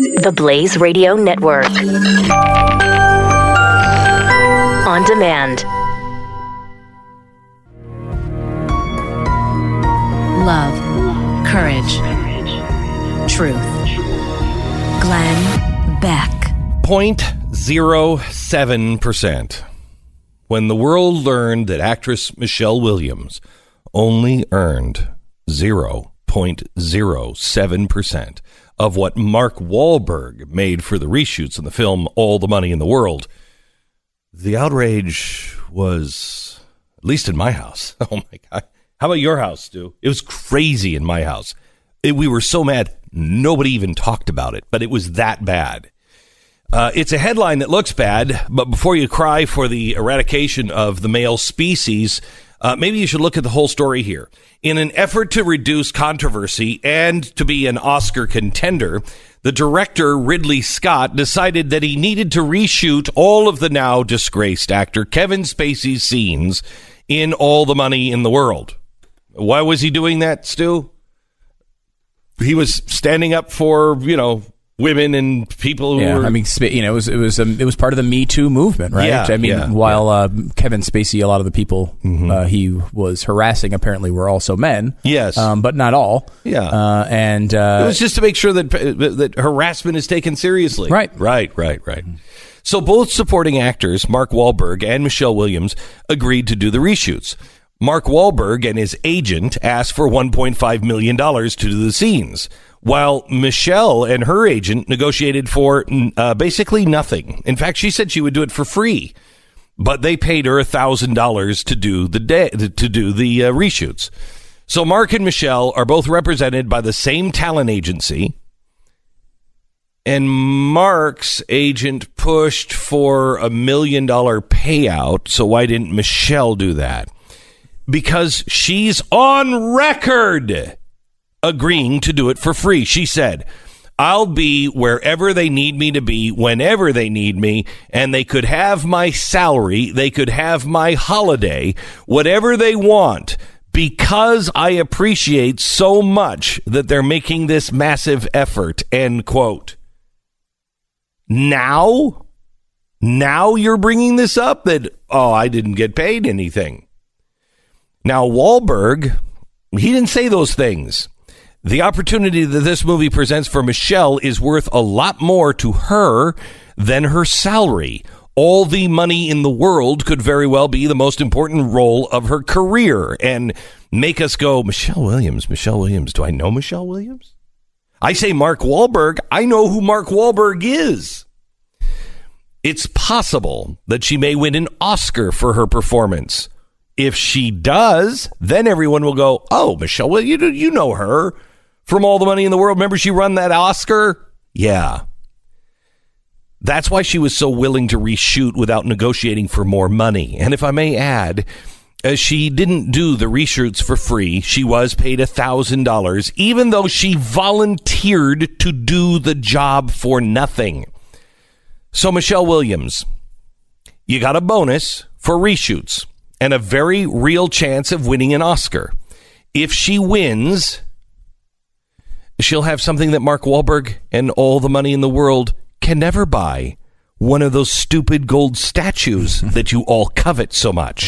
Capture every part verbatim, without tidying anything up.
The Blaze Radio Network. On demand. Love, courage, truth. Glenn Beck. zero point zero seven percent. When the world learned that actress Michelle Williams only earned zero point zero seven percent of what Mark Wahlberg made for the reshoots in the film All the Money in the World, the outrage was, at least in my house. Oh my God. How about your house, Stu? It was crazy in my house. It, we were so mad, nobody even talked about it, but it was that bad. Uh, it's a headline that looks bad, but before you cry for the eradication of the male species, uh, maybe you should look at the whole story here. In an effort to reduce controversy and to be an Oscar contender, the director, Ridley Scott, decided that he needed to reshoot all of the now disgraced actor Kevin Spacey's scenes in All the Money in the World. Why was he doing that, Stu? He was standing up for, you know, women and people who yeah, were... I mean, you know, it was it was um, it was part of the Me Too movement, right? Yeah, I mean, yeah, while yeah. Uh, Kevin Spacey, a lot of the people mm-hmm. uh, he was harassing apparently were also men. Yes, um, but not all. Yeah, uh, and uh, it was just to make sure that that harassment is taken seriously. Right, right, right, right. So both supporting actors, Mark Wahlberg and Michelle Williams, agreed to do the reshoots. Mark Wahlberg and his agent asked for one point five million dollars to do the scenes, while Michelle and her agent negotiated for uh, basically nothing. In fact, she said she would do it for free, but they paid her one thousand dollars to do the day, to do the uh, reshoots. So Mark and Michelle are both represented by the same talent agency, and Mark's agent pushed for a million dollar payout. So why didn't Michelle do that? Because she's on record agreeing to do it for free. She said, I'll be wherever they need me to be, whenever they need me, and they could have my salary, they could have my holiday, whatever they want, because I appreciate so much that they're making this massive effort, end quote. Now? Now you're bringing this up that, oh, I didn't get paid anything. Now, Wahlberg, he didn't say those things. The opportunity that this movie presents for Michelle is worth a lot more to her than her salary. All the money in the world could very well be the most important role of her career and make us go, Michelle Williams, Michelle Williams. Do I know Michelle Williams? I say Mark Wahlberg. I know who Mark Wahlberg is. It's possible that she may win an Oscar for her performance. If she does, then everyone will go, oh, Michelle, well, you, you know her from All the Money in the World. Remember she won that Oscar? Yeah. That's why she was so willing to reshoot without negotiating for more money. And if I may add, uh, she didn't do the reshoots for free. She was paid one thousand dollars, even though she volunteered to do the job for nothing. So, Michelle Williams, you got a bonus for reshoots and a very real chance of winning an Oscar. If she wins, she'll have something that Mark Wahlberg and All the Money in the World can never buy. One of those stupid gold statues that you all covet so much.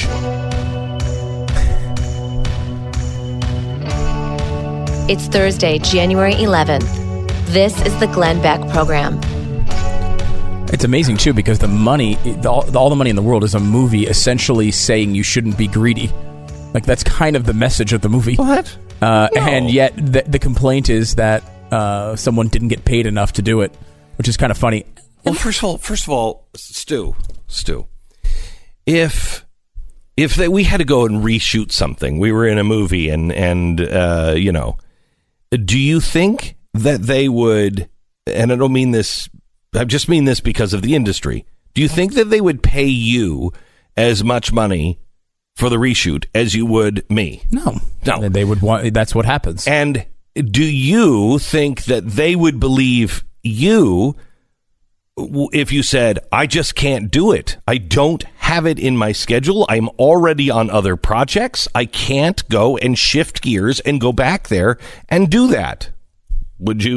It's Thursday, January eleventh. This is the Glenn Beck Program. It's amazing, too, because the money, the, all the money in the world is a movie essentially saying you shouldn't be greedy. Like, that's kind of the message of the movie. What? Uh, no. And yet the, the complaint is that uh, someone didn't get paid enough to do it, which is kind of funny. Well, first of all, first of all, Stu, Stu, if if they, we had to go and reshoot something, we were in a movie, and and uh, you know, do you think that they would? And I don't mean this. I just mean this because of the industry. Do you think that they would pay you as much money for the reshoot as you would me? No, no. They would want. That's what happens. And do you think that they would believe you if you said, I just can't do it? I don't have it in my schedule. I'm already on other projects. I can't go and shift gears and go back there and do that. Would you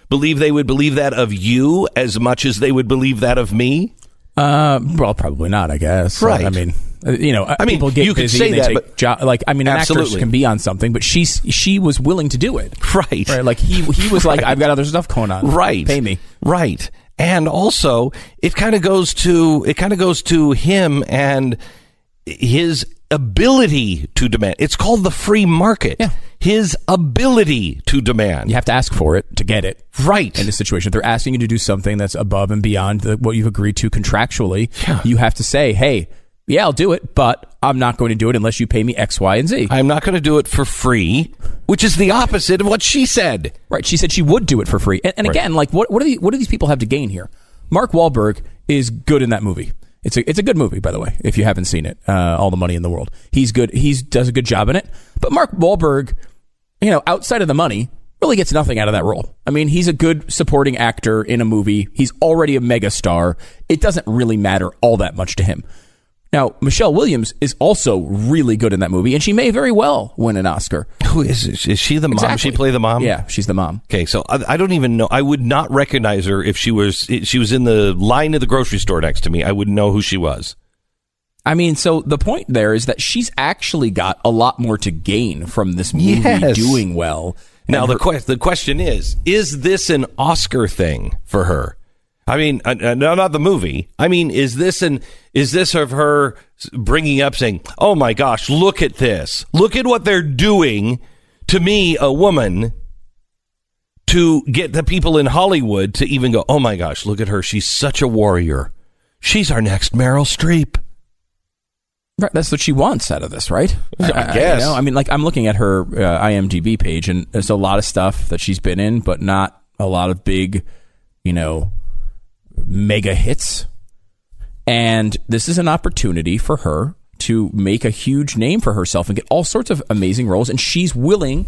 believe they would believe that of you as much as they would believe that of me? Uh, well, probably not, I guess. Right. I mean, uh, you know, I mean, people get you could busy say and they that, take but jo- like, I mean, an absolutely. actress can be on something, but she's she was willing to do it. Right. Right. Like he he was like, I've got other stuff going on. Right. Pay me. Right. And also, it kind of goes to it kind of goes to him and his ability to demand. It's called the free market. Yeah. His ability to demand. You have to ask for it to get it. Right. In this situation, they're asking you to do something that's above and beyond the, what you've agreed to contractually. Yeah. You have to say, hey, yeah, I'll do it, but I'm not going to do it unless you pay me X, Y, and Z. I'm not going to do it for free, which is the opposite of what she said. Right. She said she would do it for free. And, and Right. again, like, what what, are the, what do these people have to gain here? Mark Wahlberg is good in that movie. It's a it's a good movie, by the way, if you haven't seen it. Uh, All the Money in the World. He's good. He does a good job in it. But Mark Wahlberg, you know, outside of the money, really gets nothing out of that role. I mean, he's a good supporting actor in a movie. He's already a megastar. It doesn't really matter all that much to him. Now, Michelle Williams is also really good in that movie, and she may very well win an Oscar. Who is it? Is she the mom? Exactly. Does she play the mom? Yeah, she's the mom. Okay, so I, I don't even know. I would not recognize her if she was she was in the line at the grocery store next to me. I wouldn't know who she was. I mean, so the point there is that she's actually got a lot more to gain from this movie Yes. doing well. Now, And the, her- que- the question is, is this an Oscar thing for her? I mean, uh, uh, no, not the movie. I mean, is this an is this of her bringing up saying, oh, my gosh, look at this. Look at what they're doing to me, a woman, to get the people in Hollywood to even go, oh, my gosh, look at her. She's such a warrior. She's our next Meryl Streep. Right, that's what she wants out of this, right? I guess. You know, I mean, like, I'm looking at her uh, I M D B page, and there's a lot of stuff that she's been in, but not a lot of big, you know, mega hits. And this is an opportunity for her to make a huge name for herself and get all sorts of amazing roles, and she's willing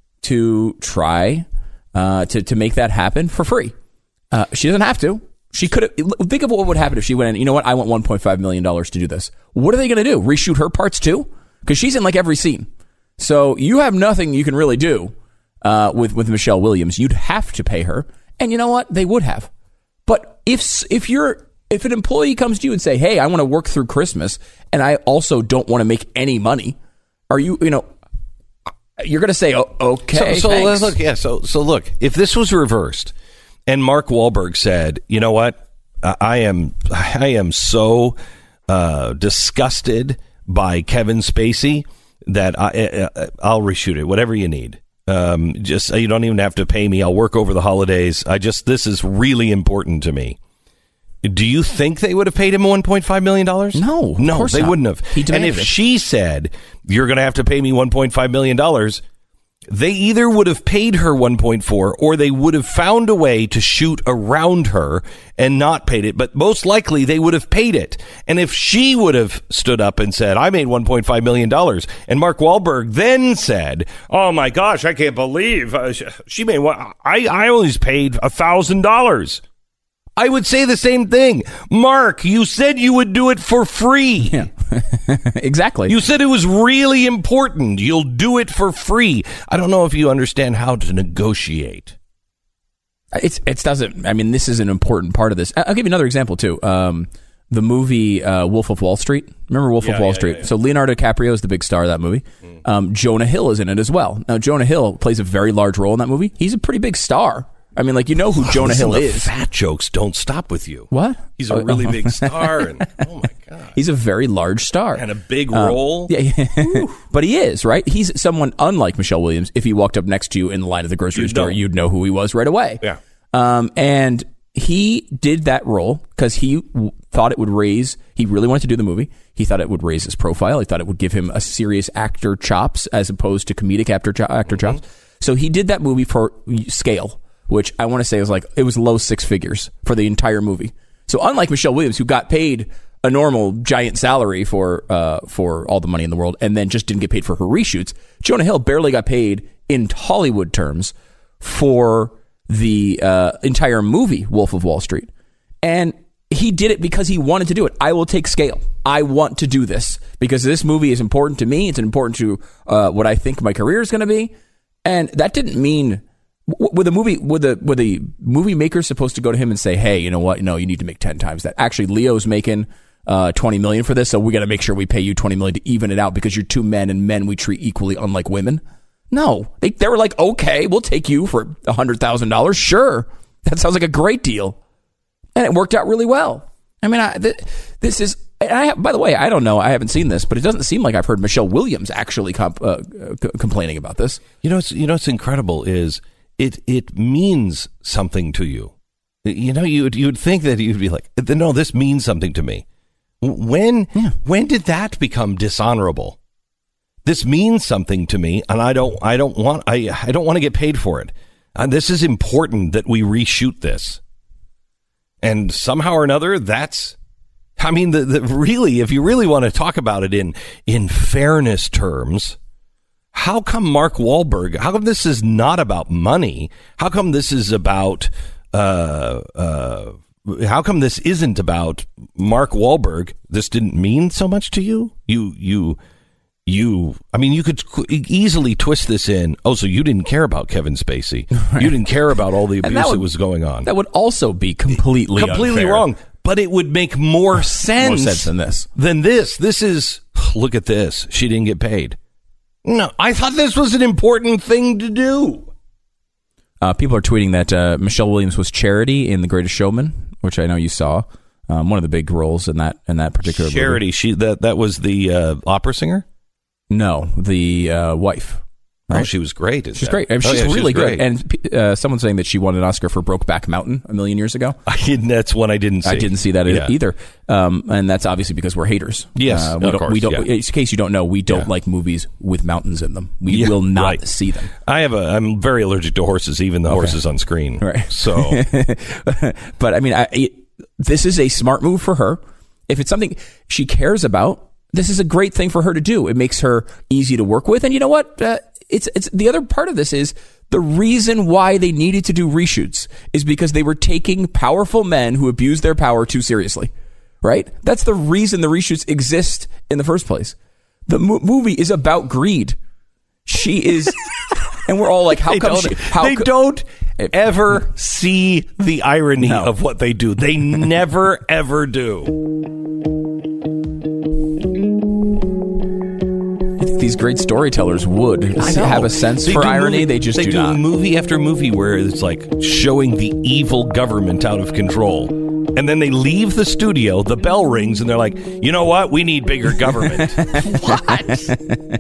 to try uh, to to make that happen for free. Uh, she doesn't have to. She could have. Think of what would happen if she went in. You know what? I want one point five million dollars to do this. What are they going to do? Reshoot her parts too? Because she's in like every scene. So you have nothing you can really do uh, with with Michelle Williams. You'd have to pay her, and you know what? They would have. But if if you're if an employee comes to you and say, "Hey, I want to work through Christmas, and I also don't want to make any money," are you you know? You're going to say, "Oh, okay." So, so thanks. let's look. Yeah. So, so look. If this was reversed, and Mark Wahlberg said, "You know what? I, I am, I am so uh, disgusted by Kevin Spacey that I, uh, I'll reshoot it. Whatever you need. Um, just you don't even have to pay me. I'll work over the holidays. I just this is really important to me." Do you think they would have paid him one point five million dollars? No, of no, course they not. wouldn't have. He And demanded if it. she said, you're going to have to pay me one point five million dollars, they either would have paid her one point four or they would have found a way to shoot around her and not paid it. But most likely they would have paid it. And if she would have stood up and said, I made one point five million dollars, and Mark Wahlberg then said, oh my gosh, I can't believe uh, she made what? I, I only paid one thousand dollars. I would say the same thing. Mark, you said you would do it for free. Yeah. Exactly. You said it was really important. You'll do it for free. I don't know if you understand how to negotiate. It's it doesn't. I mean, this is an important part of this. I'll give you another example too. Um, the movie uh, Wolf of Wall Street. Remember Wolf Yeah, of Wall yeah, Street? yeah, yeah. So Leonardo DiCaprio is the big star of that movie. Mm. Um, Jonah Hill is in it as well. Now Jonah Hill plays a very large role in that movie. He's a pretty big star. I mean, like, you know who Jonah Listen, Hill the is. Fat jokes don't stop with you. What? He's a really big star, and oh my god, He's a very large star. and a big Um, role. Yeah, yeah. But he is, right? He's someone unlike Michelle Williams. If he walked up next to you in the line of the grocery You'd store, know. you'd know who he was right away. Yeah. Um, and he did that role because he w- thought it would raise, he really wanted to do the movie. He thought it would raise his profile. He thought it would give him a serious actor chops as opposed to comedic actor, cho- actor Mm-hmm. chops. So he did that movie for scale, which I want to say was like, it was low six figures for the entire movie. So unlike Michelle Williams, who got paid a normal giant salary for uh, for All the Money in the World and then just didn't get paid for her reshoots, Jonah Hill barely got paid in Hollywood terms for the uh, entire movie Wolf of Wall Street. And he did it because he wanted to do it. I will take scale. I want to do this because this movie is important to me. It's important to uh, what I think my career is going to be. And that didn't mean With the movie, with the with the movie maker supposed to go to him and say, "Hey, you know what? No, you need to make ten times that." Actually, Leo's making uh, twenty million for this, so we got to make sure we pay you twenty million to even it out because you're two men, and men we treat equally, unlike women. No, they they were like, "Okay, we'll take you for a hundred thousand dollars. Sure, that sounds like a great deal," and it worked out really well. I mean, I, th- this is. And I have, by the way, I don't know. I haven't seen this, but it doesn't seem like I've heard Michelle Williams actually comp- uh, c- complaining about this. You know, it's, you know, what's incredible is. It it means something to you. You know, you would, you would think that you'd be like, no, this means something to me. When yeah. when did that become dishonorable? This means something to me, and I don't I don't want I I don't want to get paid for it. And this is important that we reshoot this. And somehow or another, that's. I mean, the, the really, if you really want to talk about it in in fairness terms. How come Mark Wahlberg, how come this is not about money? How come this is about, uh, uh, how come this isn't about Mark Wahlberg? This didn't mean so much to you? You, you, you, I mean, you could easily twist this in. Oh, so you didn't care about Kevin Spacey. Right. You didn't care about all the abuse that, would, that was going on. That would also be completely Completely unfair. wrong. But it would make more sense, more sense than this. Than this. This is, look at this. She didn't get paid. No, I thought this was an important thing to do. Uh, people are tweeting that uh, Michelle Williams was Charity in The Greatest Showman, which I know you saw. Um, one of the big roles in that in that particular Charity, movie. she that that was the uh, opera singer? No, the uh, wife. Right? Oh, she was great. She's that? great. I mean, she's oh, yeah, really she's good. And uh, someone's saying that she won an Oscar for Brokeback Mountain a million years ago. I didn't, that's one I didn't see. I didn't see that yeah. either. Um, and that's obviously because we're haters. Yes, uh, we of don't, course. We don't, yeah. In case you don't know, we don't yeah. like movies with mountains in them. We yeah, will not right. see them. I have a. I'm very allergic to horses, even the okay. horses on screen. Right. So, but I mean, I, it, this is a smart move for her. If it's something she cares about, this is a great thing for her to do. It makes her easy to work with. And you know what? Uh, It's it's the other part of this is the reason why they needed to do reshoots is because they were taking powerful men who abused their power too seriously, right? That's the reason the reshoots exist in the first place. The mo- movie is about greed. She is, and we're all like, how they come don't, she? How they co- don't ever see the irony no. of what they do. They never ever do. These great storytellers would have a sense they for irony. Movie, they just they do, do not. movie after movie where it's like showing the evil government out of control. And then they leave the studio, the bell rings, and they're like, you know what? We need bigger government. What?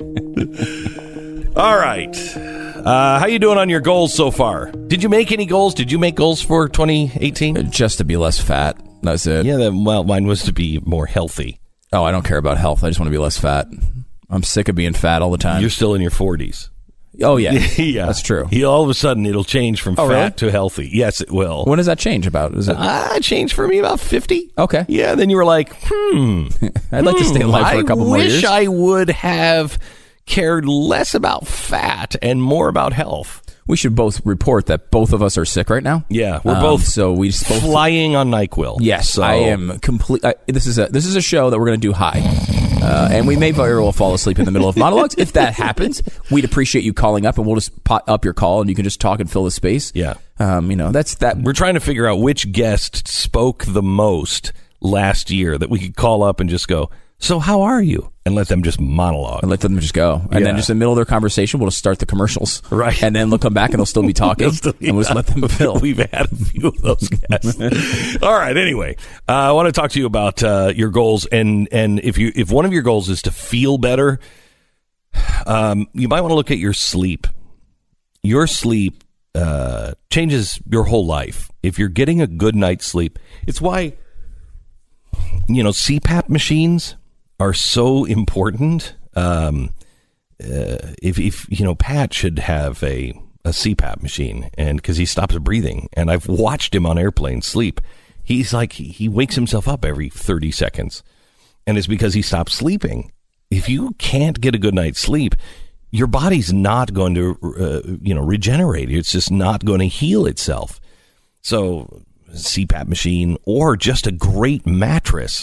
All right. Uh, how you doing on your goals so far? Did you make any goals? Did you make goals for twenty eighteen? Just to be less fat. That's it. Yeah, that, well, mine was to be more healthy. Oh, I don't care about health. I just want to be less fat. I'm sick of being fat all the time. You're still in your forties. Oh, yeah. yeah. That's true. He, all of a sudden, it'll change from oh, fat really? to healthy. Yes, it will. When does that change about? Is it? Uh, it changed for me about fifty. Okay. Yeah, then you were like, hmm. I'd like hmm, to stay alive for a couple more years. I wish I would have cared less about fat and more about health. We should both report that both of us are sick right now. Yeah, we're um, both so we just both flying on NyQuil. Yes, so. I am complete. I, this is a this is a show that we're going to do high, uh, and we may very well fall asleep in the middle of monologues. If that happens, we'd appreciate you calling up, and we'll just pot up your call, and you can just talk and fill the space. Yeah, um, you know that's that. We're trying to figure out which guest spoke the most last year that we could call up and just go, so how are you? And let them just monologue. And let them just go. And yeah. then just in the middle of their conversation, we'll just start the commercials. Right. And then they'll come back and they'll still be talking. still, yeah. And we'll just let them fill. We've had a few of those guests. All right. Anyway, uh, I want to talk to you about uh, your goals. And, and if you if one of your goals is to feel better, um, you might want to look at your sleep. Your sleep uh, changes your whole life. If you're getting a good night's sleep, it's why, you know, C PAP machines are so important. Um, uh, if, if, you know, Pat should have a, a C PAP machine, and because he stops breathing, and I've watched him on airplanes sleep. He's like, he wakes himself up every thirty seconds, and it's because he stops sleeping. If you can't get a good night's sleep, your body's not going to, uh, you know, regenerate. It's just not going to heal itself. So C PAP machine or just a great mattress.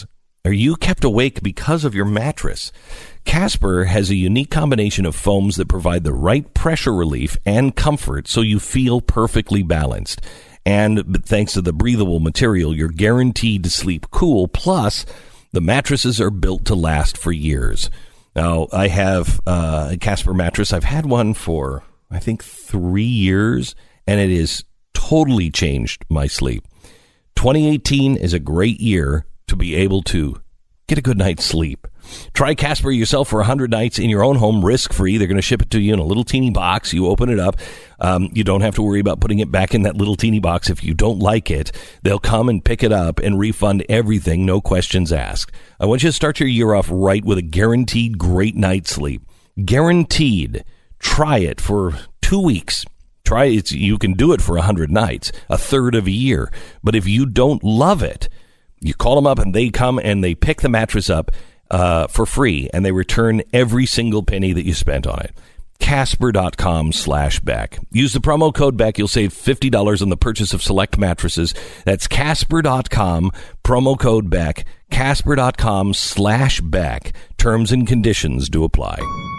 Are you kept awake because of your mattress? Casper has a unique combination of foams that provide the right pressure relief and comfort so you feel perfectly balanced. And thanks to the breathable material, you're guaranteed to sleep cool. Plus, the mattresses are built to last for years. Now, I have uh, a Casper mattress. I've had one for, I think, three years, and it has totally changed my sleep. twenty eighteen is a great year to be able to get a good night's sleep. Try Casper yourself for one hundred nights in your own home, risk-free. They're going to ship it to you in a little teeny box. You open it up. Um, you don't have to worry about putting it back in that little teeny box if you don't like it. They'll come and pick it up and refund everything, no questions asked. I want you to start your year off right with a guaranteed great night's sleep. Guaranteed. Try it for two weeks. Try it. You can do it for one hundred nights, a third of a year. But if you don't love it, you call them up and they come and they pick the mattress up uh, for free, and they return every single penny that you spent on it. Casper.com slash Beck. Use the promo code Beck. You'll save fifty dollars on the purchase of select mattresses. That's Casper dot com, promo code Beck. Casper.com slash Beck. Terms and conditions do apply.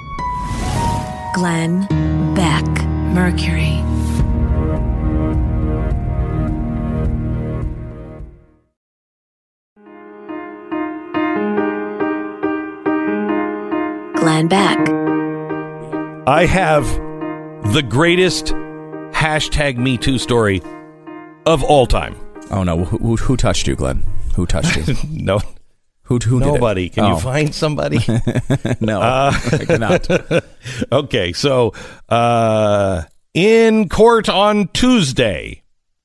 Glenn Beck, Mercury. Glenn Beck. I have the greatest hashtag Me Too story of all time. Oh, no. Who, who, who touched you, Glenn? Who touched you? no. Who, who Nobody. Did it? Can oh. you find somebody? No, uh, I cannot. Okay, so uh, in court on Tuesday,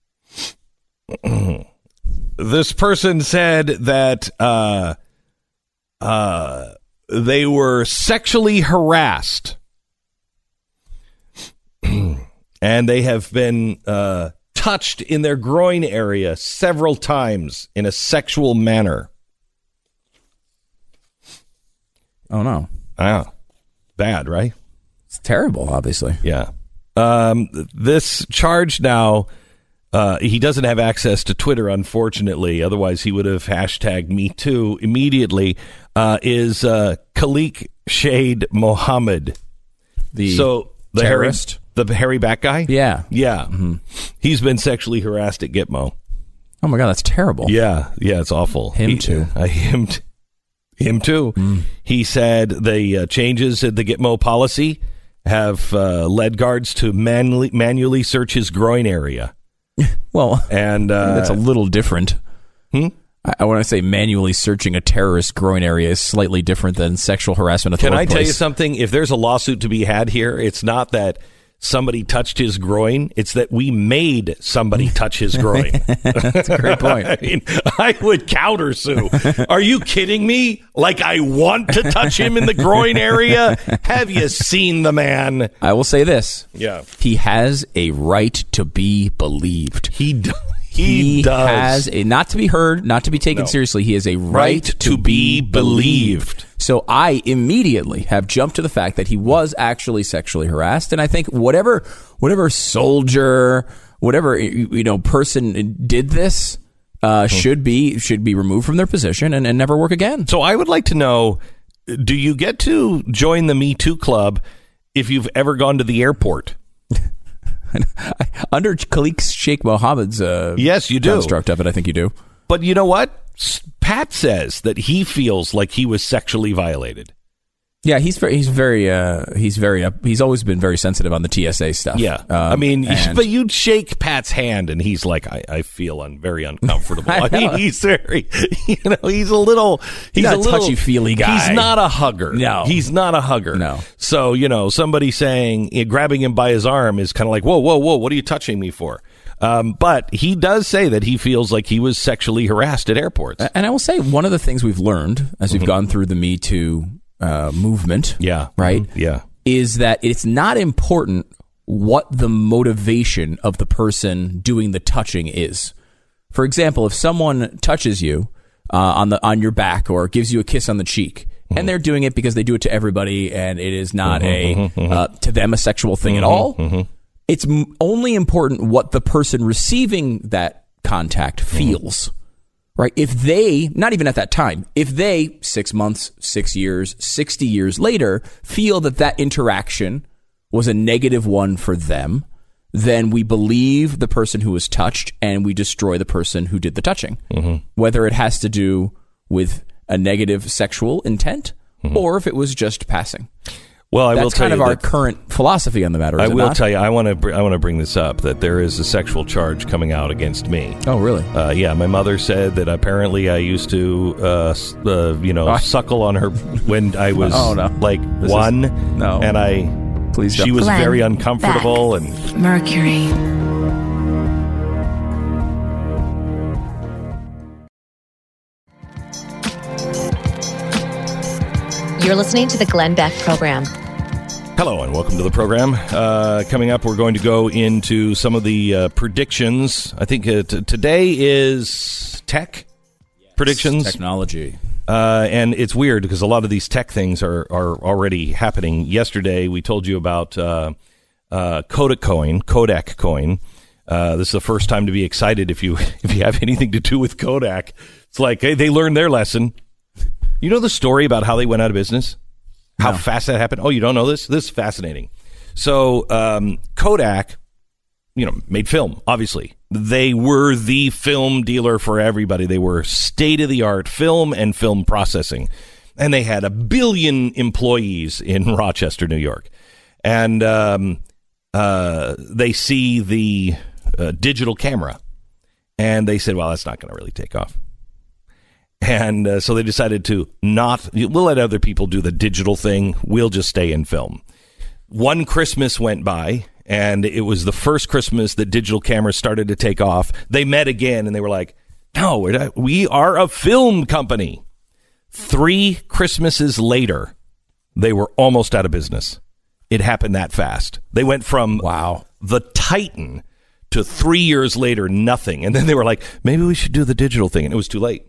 this person said that uh, uh, they were sexually harassed. And they have been uh, touched in their groin area several times in a sexual manner. Oh, no. Ah, bad, right? It's terrible, obviously. Yeah. Um, this charge now, uh, he doesn't have access to Twitter, unfortunately. Otherwise, he would have hashtagged Me Too immediately, uh, is uh, Khalik Shade Mohammed. The so the terrorist? Harry, the hairy back guy? Yeah. Yeah. Mm-hmm. He's been sexually harassed at Gitmo. Oh, my God, that's terrible. Yeah. Yeah, it's awful. Him he, too. Uh, him, t- him too. Mm. He said the uh, changes in the Gitmo policy have uh, led guards to manually, manually search his groin area. Well, and uh, that's a little different. Hmm? I, I want to say manually searching a terrorist groin area is slightly different than sexual harassment at the Can workplace. I tell you something? If there's a lawsuit to be had here, it's not that somebody touched his groin. It's that we made somebody touch his groin. That's a great point. I mean, I would countersue. Are you kidding me? Like I want to touch him in the groin area? Have you seen the man? I will say this. Yeah. He has a right to be believed. He does. He, he does. has a, not to be heard, not to be taken no. seriously. He has a right, right to, to be believed. believed. So I immediately have jumped to the fact that he was actually sexually harassed, and I think whatever whatever soldier, whatever you know person did this uh, hmm. should be should be removed from their position and, and never work again. So I would like to know: do you get to join the Me Too Club if you've ever gone to the airport? Under Khalik Sheikh Mohammed's uh, yes, you do. construct of it, I think you do. But you know what? Pat says that he feels like he was sexually violated. Yeah, he's very, he's very, uh, he's very, uh, he's always been very sensitive on the T S A stuff. Yeah, um, I mean, and- but you'd shake Pat's hand, and he's like, "I, I feel un- very uncomfortable." I, I mean, he's very, you know, he's a little, he's, He's not a a little touchy-feely guy. He's not a hugger. No. he's not a hugger. No. So you know, somebody saying, eh, grabbing him by his arm is kind of like, "Whoa, whoa, whoa! What are you touching me for?" Um, but he does say that he feels like he was sexually harassed at airports. And I will say one of the things we've learned as we've mm-hmm. gone through the Me Too uh, movement, yeah, right, mm-hmm. yeah, is that it's not important what the motivation of the person doing the touching is. For example, if someone touches you uh, on the on your back or gives you a kiss on the cheek, mm-hmm. and they're doing it because they do it to everybody, and it is not mm-hmm, a mm-hmm. Uh, to them a sexual thing mm-hmm, at all. Mm-hmm. It's m- only important what the person receiving that contact feels. right? If they, not even at that time, if they, six months, six years, sixty years later, feel that that interaction was a negative one for them, then we believe the person who was touched and we destroy the person who did the touching. Mm-hmm. Whether it has to do with a negative sexual intent mm-hmm. or if it was just passing. Well, I That's will tell kind you of our that current philosophy on the matter. Is I it will not? tell you, I want to br- I want to bring this up, that there is a sexual charge coming out against me. Oh, really? Uh, yeah, my mother said that apparently I used to, uh, s- uh, you know, Oh. suckle on her when I was Oh, no. like This one. is- no. And I, Please she don't. was Glenn very uncomfortable. Beck. And Mercury. You're listening to the Glenn Beck Program. hello and welcome to the program. Uh, coming up, we're going to go into some of the uh, predictions. I think uh, t- today is tech predictions. Technology. Uh, and it's weird because a lot of these tech things are, are already happening. Yesterday, we told you about uh, uh, Kodak coin, Kodak coin. Uh, this is the first time to be excited if you if you have anything to do with Kodak. It's like, hey, they learned their lesson. You know the story about how they went out of business? How No. fast that happened? Oh, you don't know this? This is fascinating. So um, Kodak, you know, made film, obviously. They were the film dealer for everybody. They were state-of-the-art film and film processing. And they had a billion employees in Rochester, New York. And um, uh, they see the uh, digital camera. And they said, well, that's not going to really take off. And uh, so they decided to not, we'll let other people do the digital thing. We'll just stay in film. One Christmas went by, and it was the first Christmas that digital cameras started to take off. They met again, and they were like, no, we're not, we are a film company. Three Christmases later, they were almost out of business. It happened that fast. They went from Wow. the Titan to three years later, nothing. And then they were like, maybe we should do the digital thing. And it was too late.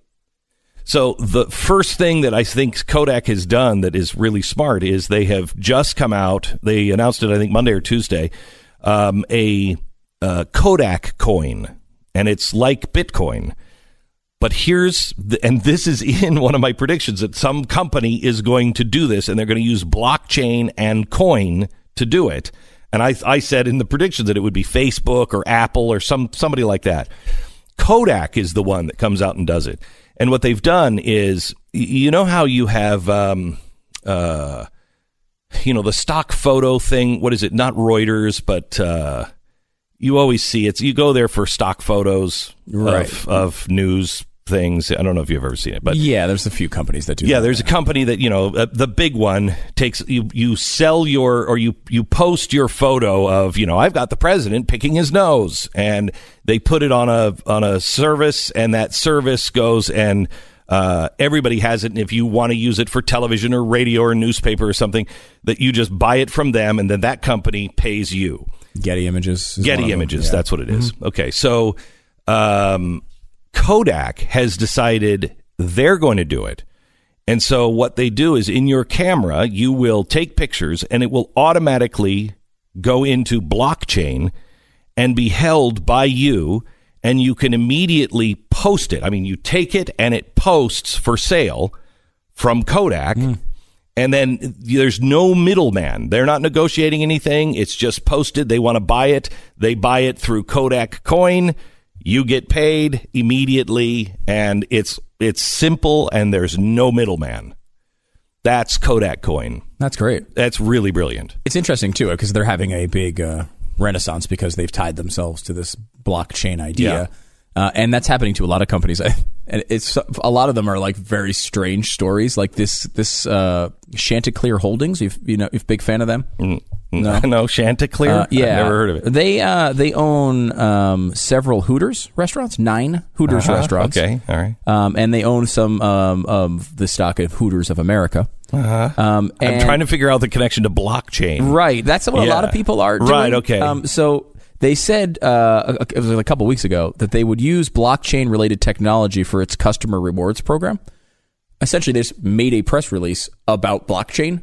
So the first thing that I think Kodak has done that is really smart is they have just come out. They announced it, I think, Monday or Tuesday, um, a uh, Kodak coin. And it's like Bitcoin. But here's, the, and this is in one of my predictions, that some company is going to do this, and they're going to use blockchain and coin to do it. And I, I said in the predictions that it would be Facebook or Apple or some somebody like that. Kodak is the one that comes out and does it. And what they've done is, you know how you have, um, uh, you know, the stock photo thing. What is it? Not Reuters, but uh, you always see it. You go there for stock photos Right. of, of news things. I don't know if you've ever seen it, but Yeah, there's a few companies that do yeah, that. there's a company that, you know, uh, the big one takes, you, you sell your, or you, you post your photo of, you know, I've got the president picking his nose, and they put it on a, on a service, and that service goes and, uh, everybody has it. And if you want to use it for television or radio or newspaper or something, that you just buy it from them, and then that company pays you. Getty Images. is one Getty of them. Images, Yeah. that's what it is. Okay, so um, Kodak has decided they're going to do it. And so what they do is, in your camera, you will take pictures, and it will automatically go into blockchain and be held by you, and you can immediately post it. I mean, you take it, and it posts for sale from Kodak. And then there's no middleman. They're not negotiating anything. It's just posted. They want to buy it. They buy it through Kodak coin. You get paid immediately, and it's it's simple, and there's no middleman. That's Kodak coin. That's great. That's really brilliant. It's interesting, too, because they're having a big uh, renaissance because they've tied themselves to this blockchain idea. Uh, and that's happening to a lot of companies. And it's a lot of them are like very strange stories, like this this uh, Chanticleer Holdings. You've, you know, you're a big fan of them? Mm, No. no, Chanticleer? Uh, yeah, I've never heard of it. They uh, they own um, several Hooters restaurants, nine Hooters Uh-huh, restaurants. Okay, all right. Um, and they own some um, of the stock of Hooters of America. Uh-huh. Um, I'm and- trying to figure out the connection to blockchain. Right. That's what a lot Yeah. of people are doing. Right, okay. Um, so they said, uh, it was a couple weeks ago, that they would use blockchain-related technology for its customer rewards program. Essentially, they just made a press release about blockchain,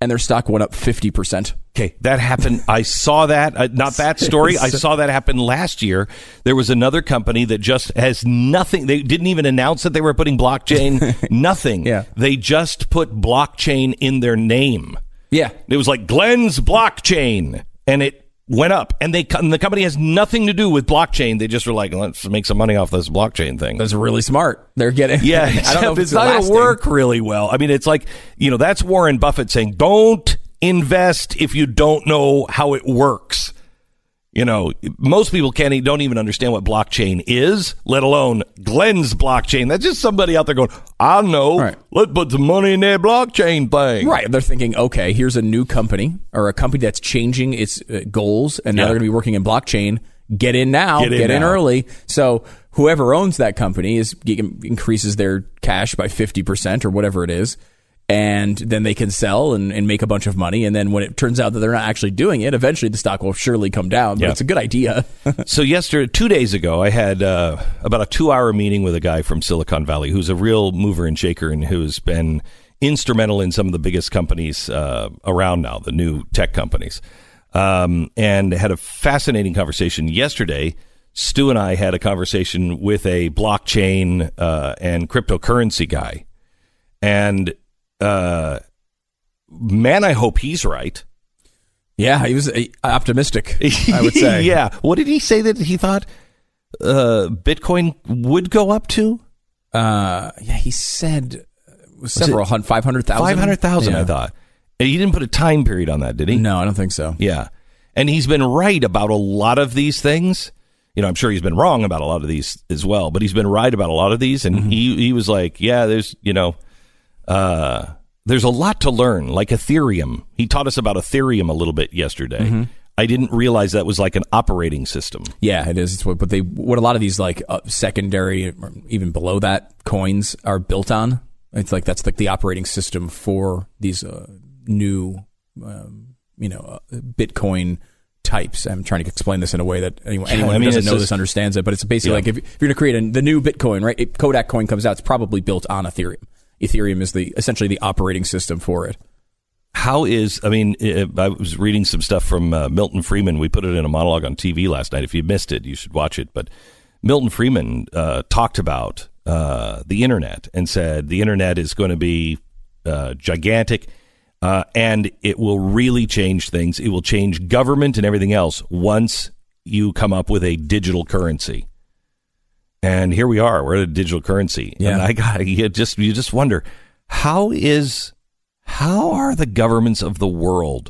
and their stock went up fifty percent. Okay, that happened. I saw that. Uh, not that story. I saw that happen last year. There was another company that just has nothing. They didn't even announce that they were putting blockchain. Nothing. Yeah. They just put blockchain in their name. Yeah. It was like Glenn's Blockchain, and it went up. And they and the company has nothing to do with blockchain. They just were like, let's make some money off this blockchain thing. That's really smart. They're getting. Yeah, I don't know if it's, it's not going to lasting. work really well. I mean, it's like, you know, that's Warren Buffett saying, don't invest if you don't know how it works. You know, most people can't, don't even understand what blockchain is, let alone Glenn's blockchain. That's just somebody out there going, I know, Right. let's put some money in that blockchain thing. Right. They're thinking, okay, here's a new company or a company that's changing its uh, goals, and now Yeah. they're going to be working in blockchain. Get in now. Get in Get in now. early. So whoever owns that company is increases their cash by fifty percent or whatever it is. And then they can sell and, and make a bunch of money. And then when it turns out that they're not actually doing it, eventually the stock will surely come down. But Yeah. it's a good idea. So yesterday, two days ago, I had uh, about a two-hour meeting with a guy from Silicon Valley who's a real mover and shaker and who's been instrumental in some of the biggest companies uh, around now, the new tech companies. Um, and had a fascinating conversation yesterday. Stu and I had a conversation with a blockchain uh, and cryptocurrency guy. And uh, man, I hope he's right. Yeah, he was uh, optimistic, I would say. Yeah. What did he say that he thought uh, Bitcoin would go up to? Uh, yeah, he said it was several hundred, five hundred thousand. five hundred thousand, Yeah. I thought. And he didn't put a time period on that, did he? No, I don't think so. Yeah. And he's been right about a lot of these things. You know, I'm sure he's been wrong about a lot of these as well, but he's been right about a lot of these. And mm-hmm. he, he was like, yeah, there's, you know, uh, there's a lot to learn, like Ethereum. He taught us about Ethereum a little bit yesterday. Mm-hmm. I didn't realize that was like an operating system. Yeah, it is. It's what, but they, what a lot of these like uh, secondary, or even below that, coins are built on. It's like that's like the operating system for these uh, new, um, you know, uh, Bitcoin types. I'm trying to explain this in a way that anyone, anyone I mean, who doesn't it's know just, this understands it. But it's basically yeah. like if, if you're going to create a, the new Bitcoin, right? If Kodak coin comes out, it's probably built on Ethereum. Ethereum is the essentially the operating system for it. How is, I mean, I was reading some stuff from uh, Milton Friedman. We put it in a monologue on T V last night. If you missed it, you should watch it. But Milton Friedman uh, talked about uh, the internet and said the internet is going to be uh, gigantic uh, and it will really change things. It will change government and everything else once you come up with a digital currency. And here we are. We're at a digital currency. Yeah. And I got you just you just wonder, how is how are the governments of the world,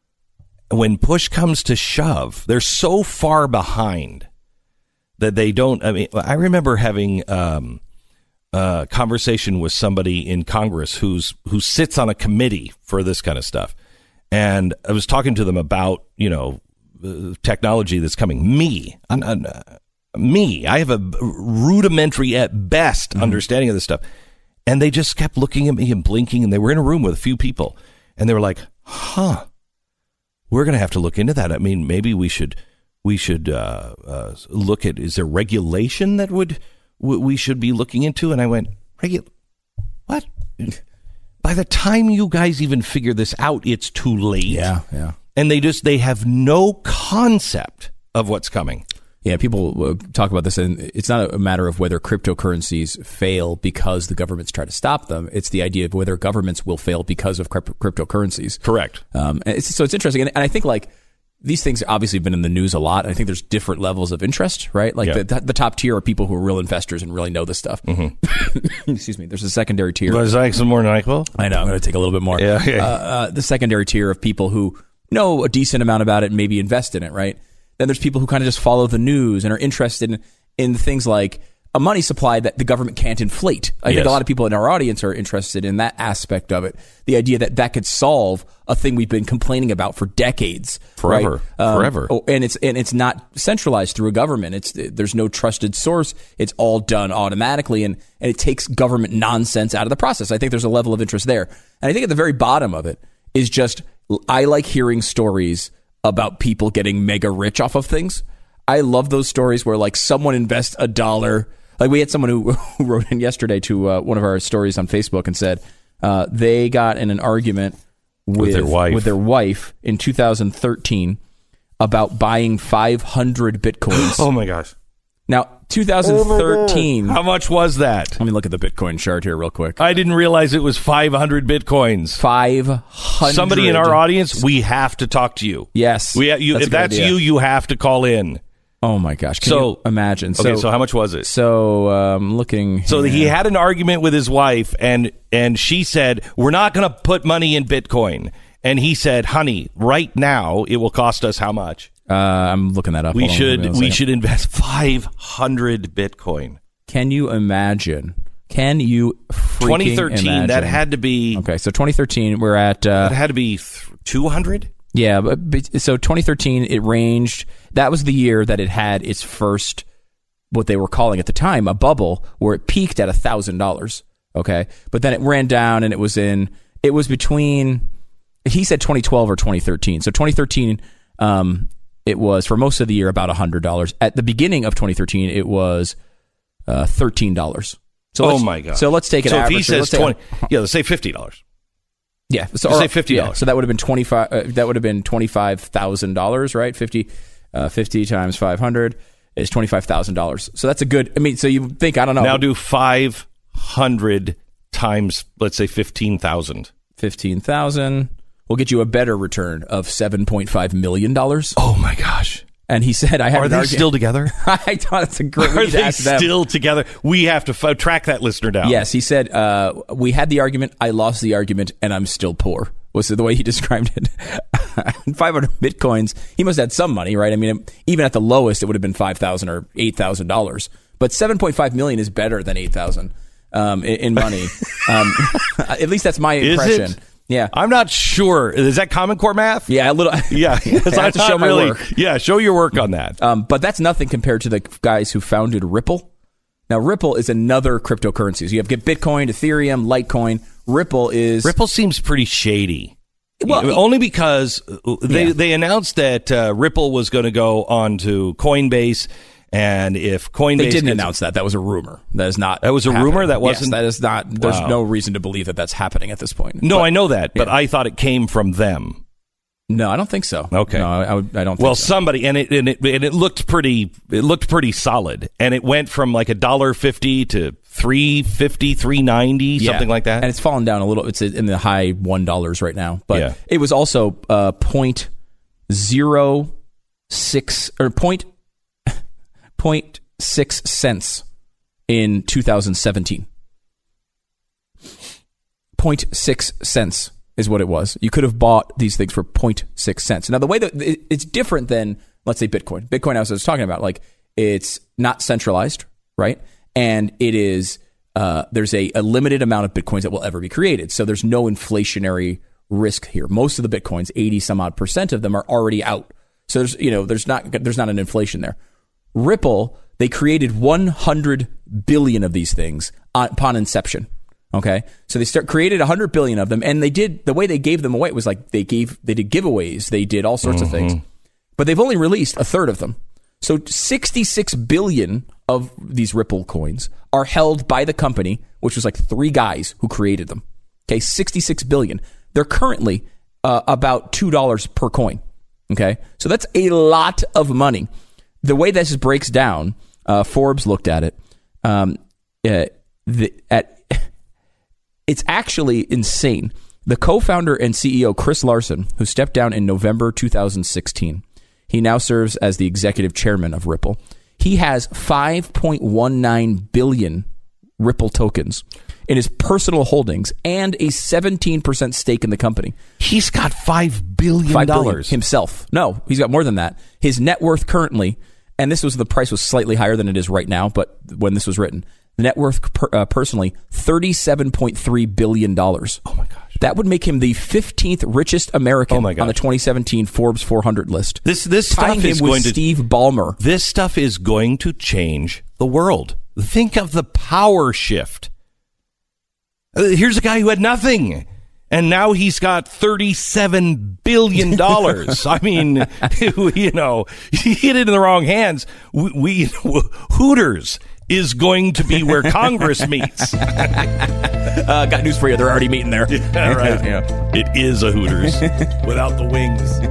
when push comes to shove, they're so far behind that they don't. I mean, I remember having um, a conversation with somebody in Congress who's who sits on a committee for this kind of stuff, and I was talking to them about you know uh, technology that's coming. Me, I'm, I'm, me, I have a rudimentary at best mm-hmm. understanding of this stuff. And they just kept looking at me and blinking, and they were in a room with a few people, and they were like, huh, we're going to have to look into that. I mean, maybe we should we should uh, uh, look at, is there regulation that would w- we should be looking into? And I went, Regu- what? By the time you guys even figure this out, it's too late. Yeah, yeah. And they just, they have no concept of what's coming. Yeah, people talk about this, and it's not a matter of whether cryptocurrencies fail because the governments try to stop them. It's the idea of whether governments will fail because of crypt- cryptocurrencies. Correct. Um, and it's, so it's interesting, and, and I think like these things obviously have been in the news a lot. I think there's different levels of interest, right? Like yeah. the, the top tier are people who are real investors and really know this stuff. Mm-hmm. Excuse me. There's a secondary tier. Was like some more NyQuil? I know. I'm going to take a little bit more. Yeah. yeah. Uh, uh, the secondary tier of people who know a decent amount about it and maybe invest in it, right? Then there's people who kind of just follow the news and are interested in, in things like a money supply that the government can't inflate. I yes. think a lot of people in our audience are interested in that aspect of it. The idea that that could solve a thing we've been complaining about for decades. Forever. Right? Um, Forever. Oh, and it's and it's not centralized through a government. It's there's no trusted source. It's all done automatically, and, and it takes government nonsense out of the process. I think there's a level of interest there. And I think at the very bottom of it is just, I like hearing stories about people getting mega rich off of things. I love those stories where like someone invests a dollar. Like we had someone who, who wrote in yesterday to uh, one of our stories on Facebook and said uh, they got in an argument with, With their wife. with their wife in two thousand thirteen about buying five hundred bitcoins. Oh my gosh. Now, two thousand thirteen. How much was that? Let me look at the Bitcoin chart here real quick. I didn't realize it was five hundred bitcoins. five hundred. Somebody in our audience, we have to talk to you. Yes. We, you, that's if a good that's idea. you, you have to call in. Oh my gosh. Can So- you imagine? Okay, so how much was it? So, um, looking. So here. he had an argument with his wife, and and she said, "We're not going to put money in Bitcoin." And he said, "Honey, right now it will cost us how much? Uh, I'm looking that up. We Hold on, give me should a we second. should invest five hundred Bitcoin." Can you imagine? Can you freaking twenty thirteen. imagine? That had to be. Okay, so twenty thirteen, we're at. That Uh, had to be two hundred. yeah, but, but so twenty thirteen, it ranged. That was the year that it had its first, what they were calling at the time, a bubble, where it peaked at a thousand dollars. Okay, but then it ran down, and it was in. It was between. He said twenty twelve or twenty thirteen. So twenty thirteen, um, it was for most of the year about a hundred dollars. At the beginning of twenty thirteen, it was uh, thirteen dollars. So Oh let's- my god! So let's take it. So if average. he says Let's take- twenty, yeah, let's say fifty dollars. Yeah, so Just or- say fifty dollars. yeah, so that would have been twenty five. Uh, that would have been twenty five thousand dollars, right? Fifty, uh, fifty times five hundred is twenty five thousand dollars. So that's a good. I mean, so you think I don't know. Now do five hundred times, let's say fifteen thousand. Fifteen thousand will get you a better return of seven point five million dollars. Oh my gosh! And he said, "I have Are an they argument- still together? I thought it's a great. we Are need to they ask them. still together? We have to f- track that listener down. Yes, he said, uh, we had the argument, I lost the argument, and I'm still poor, was the way he described it. five hundred bitcoins, he must have had some money, right? I mean, even at the lowest, it would have been five thousand dollars or eight thousand dollars. But seven point five million dollars is better than eight thousand dollars um, in, in money. um, at least that's my Is impression. it? Yeah. I'm not sure. Is that Common Core math? Yeah, a little. Yeah. I have I'm to not show my really, work. Yeah, show your work on that. Um, but that's nothing compared to the guys who founded Ripple. Now, Ripple is another cryptocurrency. So you have Bitcoin, Ethereum, Litecoin. Ripple is Ripple seems pretty shady. Well, only because they, Yeah. they announced that uh, Ripple was going to go onto Coinbase, and if Coinbase They didn't gets- announce that. That was a rumor. That is not. That was a happening. rumor? That Yes, wasn't- that is not. There's Wow. no reason to believe that that's happening at this point. No, But- I know that, but yeah. I thought it came from them. No, I don't think so. Okay. No, I, I, would- I don't. Think Well, so. somebody and it and it and it looked pretty. It looked pretty solid, and it went from like a dollar fifty to three fifty, three ninety, Yeah. something like that. And it's fallen down a little. It's in the high one dollars right now. But Yeah. it was also uh, point zero six or point point six cents in two thousand seventeen. Point six cents is what it was. You could have bought these things for point six cents. Now, the way that it- it's different than, let's say, Bitcoin. Bitcoin, as I was talking about, like it's not centralized, right? And it is uh, there's a, a limited amount of Bitcoins that will ever be created. So there's no inflationary risk here. Most of the Bitcoins, eighty some odd percent of them, are already out. So there's you know there's not there's not an inflation there. Ripple, they created one hundred billion of these things upon inception. Okay, so they start created one hundred billion of them, and they did the way they gave them away. It was like they gave they did giveaways, they did all sorts of things, but they've only released a third of them. So sixty-six billion of these Ripple coins are held by the company, which was like three guys who created them. Okay, sixty-six billion. They're currently uh, about two dollars per coin. Okay, so that's a lot of money. The way this breaks down, uh, Forbes looked at it. Um, uh, the, at it's actually insane. The co-founder and C E O Chris Larson, who stepped down in November two thousand sixteen, he now serves as the executive chairman of Ripple. He has five point one nine billion Ripple tokens in his personal holdings and a seventeen percent stake in the company. He's got five billion Five billion dollars himself. No, he's got more than that. His net worth currently, and this was the price was slightly higher than it is right now, but when this was written, the net worth per, uh, personally thirty-seven point three billion dollars. Oh my gosh. That would make him the fifteenth richest American Oh my on gosh. the twenty seventeen Forbes four hundred list. This this tying stuff him is with going to Steve Ballmer. This stuff is going to change the world. Think of the power shift. Uh, Here's a guy who had nothing, and now he's got thirty-seven billion dollars. I mean, you know, you get it in the wrong hands. We, we Hooters, is going to be where Congress meets. uh, got news for you. They're already meeting there. Yeah, right. Yeah. It is a Hooters without the wings.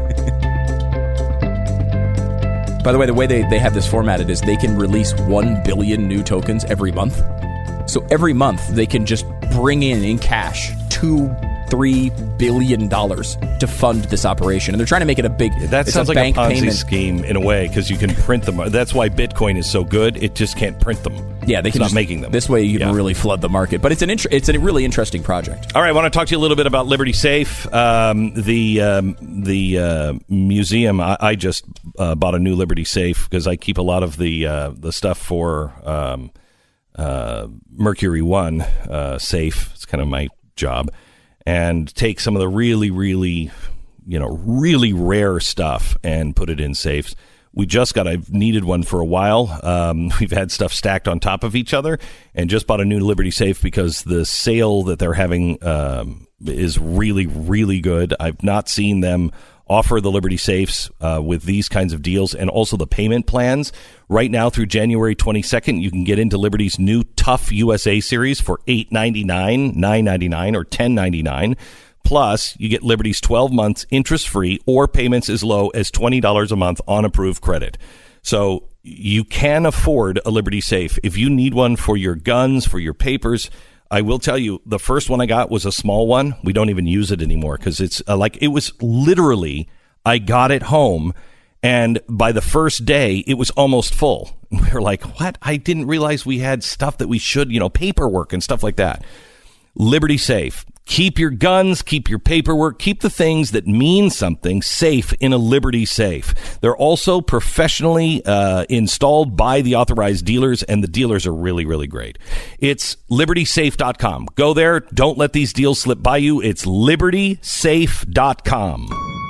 By the way, the way they, they have this formatted is they can release one billion new tokens every month. So every month they can just bring in in cash two, three billion dollars to fund this operation, and they're trying to make it a big. That it's sounds a like bank a Ponzi payment scheme in a way because you can print them. That's why Bitcoin is so good; it just can't print them. Yeah, they it's can not just, making them. This way, you can yeah. really flood the market. But it's an int- it's a really interesting project. All right, I want to talk to you a little bit about Liberty Safe, um, the um, the uh, museum. I, I just uh, bought a new Liberty Safe because I keep a lot of the uh, the stuff for um, uh, Mercury One uh, safe. It's kind of my job, and take some of the really, really, you know, really rare stuff and put it in safes. We just got, I've needed one for a while. Um, we've had stuff stacked on top of each other and just bought a new Liberty Safe because the sale that they're having um, is really, really good. I've not seen them offer the Liberty Safes uh, with these kinds of deals and also the payment plans. Right now through January twenty-second, you can get into Liberty's new Tough U S A series for eight ninety-nine, nine ninety-nine, or ten ninety-nine. Plus, you get Liberty's twelve months interest-free or payments as low as twenty dollars a month on approved credit. So you can afford a Liberty Safe. If you need one for your guns, for your papers, I will tell you, the first one I got was a small one. We don't even use it anymore because it's uh, like, it was literally, I got it home, and by the first day, it was almost full. We were like, what? I didn't realize we had stuff that we should, you know, paperwork and stuff like that. Liberty Safe. Keep your guns, keep your paperwork, keep the things that mean something safe in a Liberty Safe. They're also professionally uh, installed by the authorized dealers, and the dealers are really, really great. It's liberty safe dot com. Go there. Don't let these deals slip by you. It's liberty safe dot com.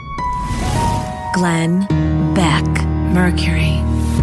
Glenn Beck, Mercury.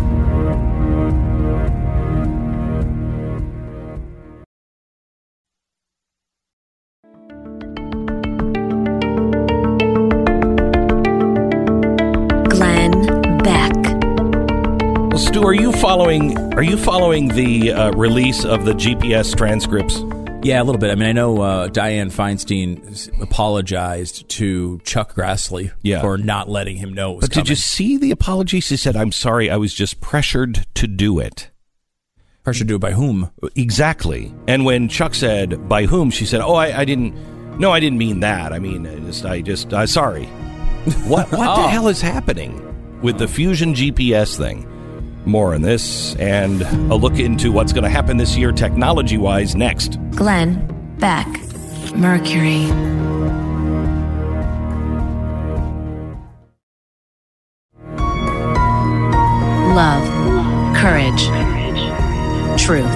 Stu, are you following? Are you following the uh, release of the G P S transcripts? Yeah, a little bit. I mean, I know uh, Dianne Feinstein apologized to Chuck Grassley yeah. for not letting him know it was But coming. did you see the apology? She said, "I'm sorry, I was just pressured to do it." Pressured to do it by whom? Exactly. And when Chuck said, "By whom?" she said, "Oh, I, I didn't. No, I didn't mean that. I mean, I just, I just, uh, sorry." What? What oh. the hell is happening with the Fusion G P S thing? More on this and a look into what's going to happen this year technology-wise next. Glenn Beck, Mercury. Love, courage, truth.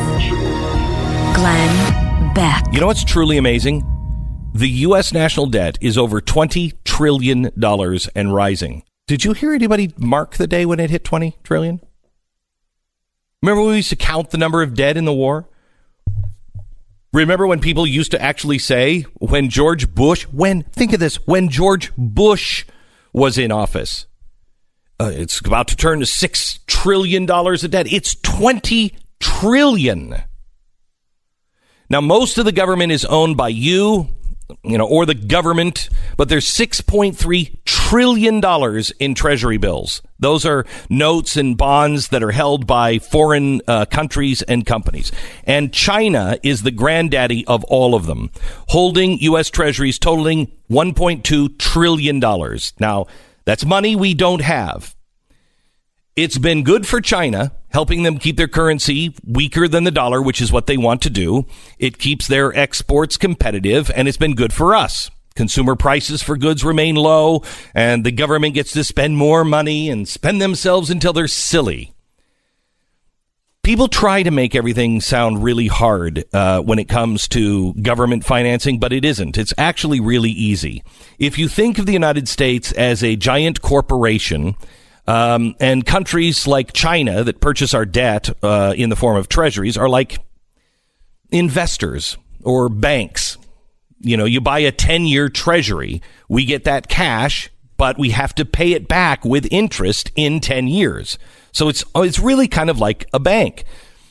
Glenn Beck. You know what's truly amazing? The U S national debt is over twenty trillion dollars and rising. Did you hear anybody mark the day when it hit twenty trillion dollars? Remember when we used to count the number of dead in the war? Remember when people used to actually say, when George Bush, when, think of this, when George Bush was in office, uh, it's about to turn to six trillion dollars of debt. It's twenty trillion dollars. Now, most of the government is owned by you, you know, or the government, but there's six point three trillion dollars in treasury bills. Those are notes and bonds that are held by foreign uh, countries and companies. And China is the granddaddy of all of them, holding U S treasuries totaling one point two trillion dollars. Now, that's money we don't have. It's been good for China, helping them keep their currency weaker than the dollar, which is what they want to do. It keeps their exports competitive, and it's been good for us. Consumer prices for goods remain low, and the government gets to spend more money and spend themselves until they're silly. People try to make everything sound really hard uh, when it comes to government financing, but it isn't. It's actually really easy. If you think of the United States as a giant corporation, Um, and countries like China that purchase our debt uh, in the form of treasuries are like investors or banks. You know, you buy a ten-year treasury, we get that cash, but we have to pay it back with interest in ten years. So it's it's really kind of like a bank.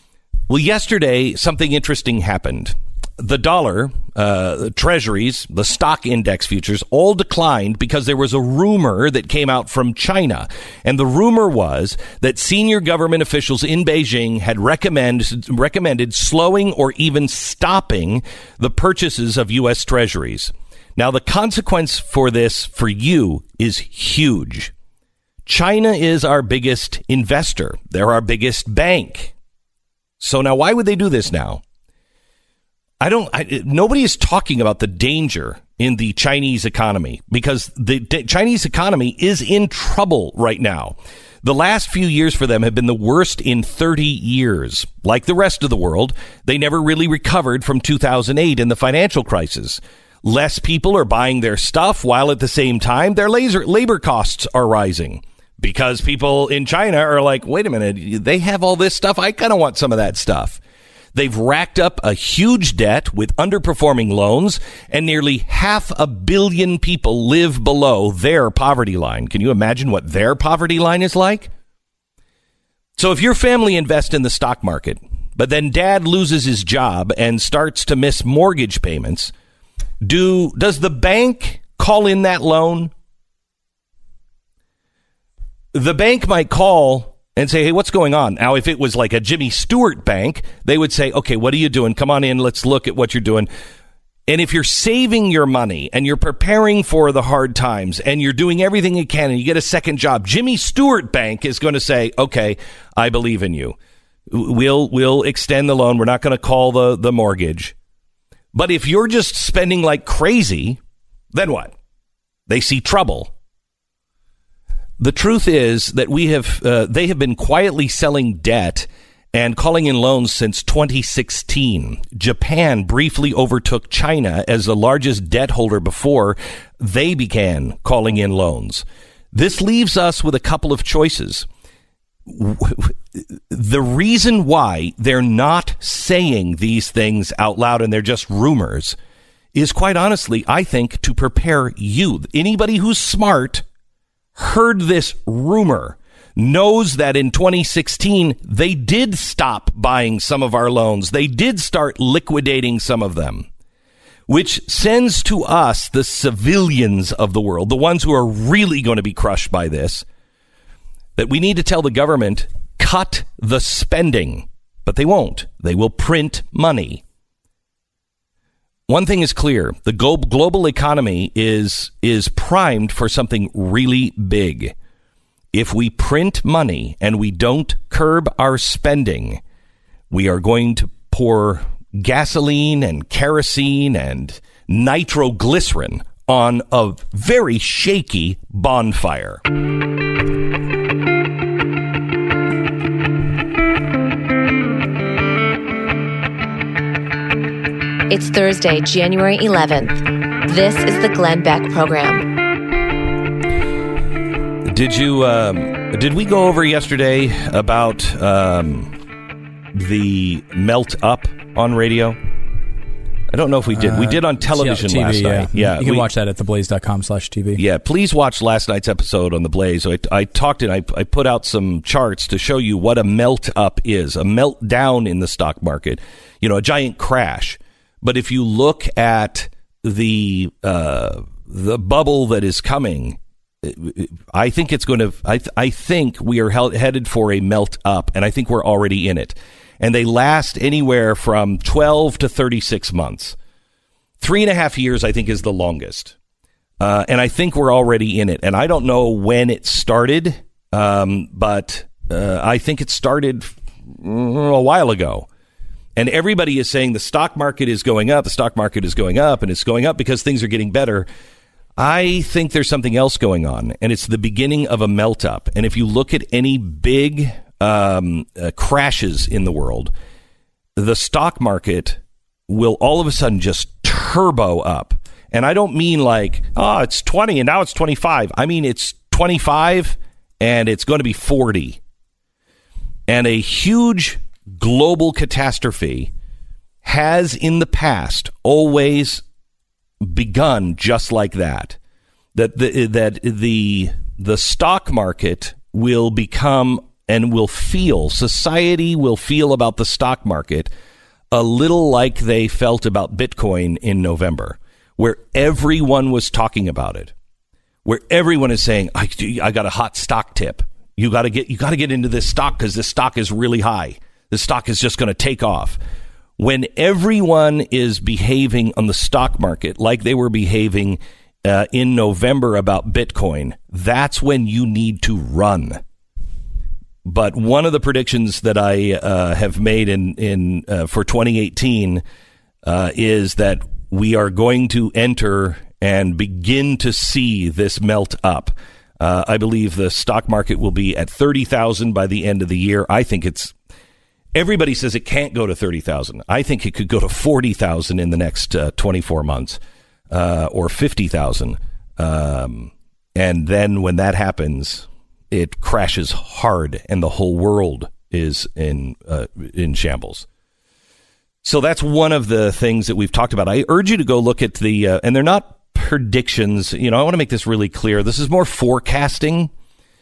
Well, yesterday, something interesting happened. The dollar, uh, the treasuries, the stock index futures all declined because there was a rumor that came out from China. And the rumor was that senior government officials in Beijing had recommend, recommended slowing or even stopping the purchases of U S treasuries. Now, the consequence for this for you is huge. China is our biggest investor. They're our biggest bank. So now why would they do this now? I don't, I, nobody is talking about the danger in the Chinese economy because the d- Chinese economy is in trouble right now. The last few years for them have been the worst in thirty years. Like the rest of the world, they never really recovered from two thousand eight and the financial crisis. Less people are buying their stuff while at the same time their laser, labor costs are rising because people in China are like, wait a minute, they have all this stuff. I kind of want some of that stuff. They've racked up a huge debt with underperforming loans, and nearly half a billion people live below their poverty line. Can you imagine what their poverty line is like? So if your family invests in the stock market, but then dad loses his job and starts to miss mortgage payments, do does the bank call in that loan? The bank might call and say, hey, what's going on? Now, if it was like a Jimmy Stewart bank, they would say, okay, what are you doing? Come on in. Let's look at what you're doing. And if you're saving your money and you're preparing for the hard times and you're doing everything you can and you get a second job, Jimmy Stewart Bank is going to say, okay, I believe in you. We'll, we'll extend the loan. We're not going to call the, the mortgage. But if you're just spending like crazy, then what? They see trouble. The truth is that we have uh, they have been quietly selling debt and calling in loans since twenty sixteen. Japan briefly overtook China as the largest debt holder before they began calling in loans. This leaves us with a couple of choices. The reason why they're not saying these things out loud and they're just rumors is, quite honestly, I think, to prepare you. Anybody who's smart heard this rumor, knows that in twenty sixteen, they did stop buying some of our loans. They did start liquidating some of them, which sends to us, the civilians of the world, the ones who are really going to be crushed by this, that we need to tell the government, cut the spending. But they won't. They will print money. One thing is clear. The global economy is is primed for something really big. If we print money and we don't curb our spending, we are going to pour gasoline and kerosene and nitroglycerin on a very shaky bonfire. It's Thursday, January eleventh. This is the Glenn Beck Program. Did you, um, did we go over yesterday about um, the melt up on radio? I don't know if we did. We did on television T V, last yeah. night. Yeah, you can we, watch that at the blaze dot com slash T V. Yeah, please watch last night's episode on The Blaze. I, I talked and I, I put out some charts to show you what a melt up is, a meltdown in the stock market, you know, a giant crash. But if you look at the uh, the bubble that is coming, I think it's going to. I, th- I think we are held, headed for a melt up, and I think we're already in it. And they last anywhere from twelve to thirty-six months. Three and a half years, I think, is the longest. Uh, and I think we're already in it. And I don't know when it started, um, but uh, I think it started a while ago. And everybody is saying the stock market is going up, the stock market is going up, and it's going up because things are getting better. I think there's something else going on, and it's the beginning of a melt up. And if you look at any big um, uh, crashes in the world, the stock market will all of a sudden just turbo up. And I don't mean like, oh, it's twenty and now it's twenty-five. I mean, it's twenty-five and it's going to be forty. And a huge global catastrophe has in the past always begun just like that. That the that the the stock market will become and will feel, society will feel about the stock market a little like they felt about Bitcoin in November, where everyone was talking about it, where everyone is saying, I, I got a hot stock tip. You got to get you got to get into this stock because this stock is really high. This stock is just going to take off. When everyone is behaving on the stock market like they were behaving uh, in November about Bitcoin, that's when you need to run. But one of the predictions that I uh, have made in in uh, for twenty eighteen uh, is that we are going to enter and begin to see this melt up. Uh, I believe the stock market will be at thirty thousand by the end of the year. I think it's, everybody says it can't go to thirty thousand. I think it could go to forty thousand in the next uh, twenty-four months uh, or fifty thousand. Um, and then when that happens, it crashes hard and the whole world is in uh, in shambles. So that's one of the things that we've talked about. I urge you to go look at the, uh, and they're not predictions. You know, I want to make this really clear. This is more forecasting.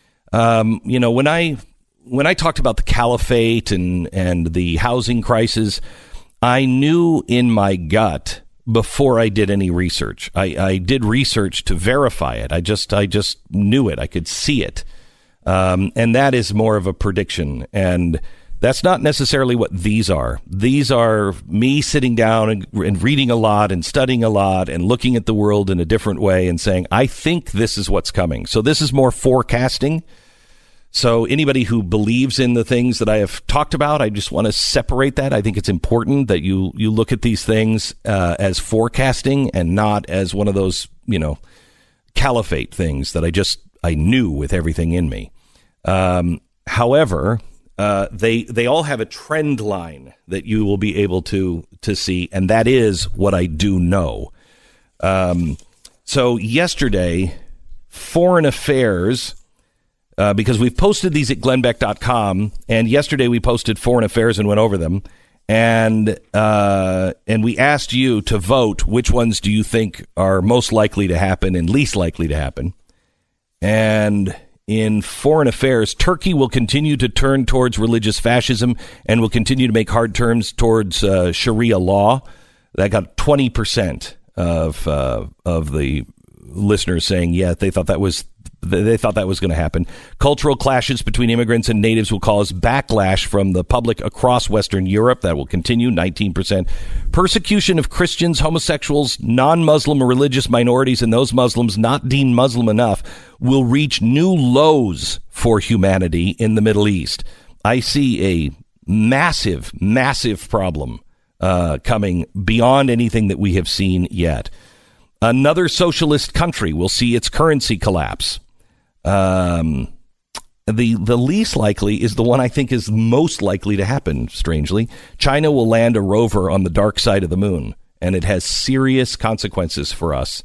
Um, you know, when I when I talked about the caliphate and and the housing crisis, I knew in my gut before I did any research. I, I did research to verify it. I just I just knew it. I could see it, um, and that is more of a prediction. And that's not necessarily what these are. These are me sitting down and, and reading a lot and studying a lot and looking at the world in a different way and saying, I think this is what's coming. So this is more forecasting. So anybody who believes in the things that I have talked about, I just want to separate that. I think it's important that you, you look at these things uh, as forecasting and not as one of those, you know, caliphate things that I just, I knew with everything in me. Um, however... Uh, they they all have a trend line that you will be able to to see, and that is what I do know. Um, so yesterday, Foreign Affairs, uh, because we've posted these at glenn beck dot com, and yesterday we posted Foreign Affairs and went over them, and uh, and we asked you to vote which ones do you think are most likely to happen and least likely to happen, and in Foreign Affairs, Turkey will continue to turn towards religious fascism and will continue to make hard turns towards uh, Sharia law. That got twenty percent of uh, of the listeners saying, yeah, they thought that was they thought that was going to happen. Cultural clashes between immigrants and natives will cause backlash from the public across Western Europe. That will continue, nineteen percent. Persecution of Christians, homosexuals, non-Muslim or religious minorities, and those Muslims not deemed Muslim enough will reach new lows for humanity in the Middle East. I see a massive, massive problem uh, coming beyond anything that we have seen yet. Another socialist country will see its currency collapse. Um, the the least likely is the one I think is most likely to happen, strangely. China will land a rover on the dark side of the moon, and it has serious consequences for us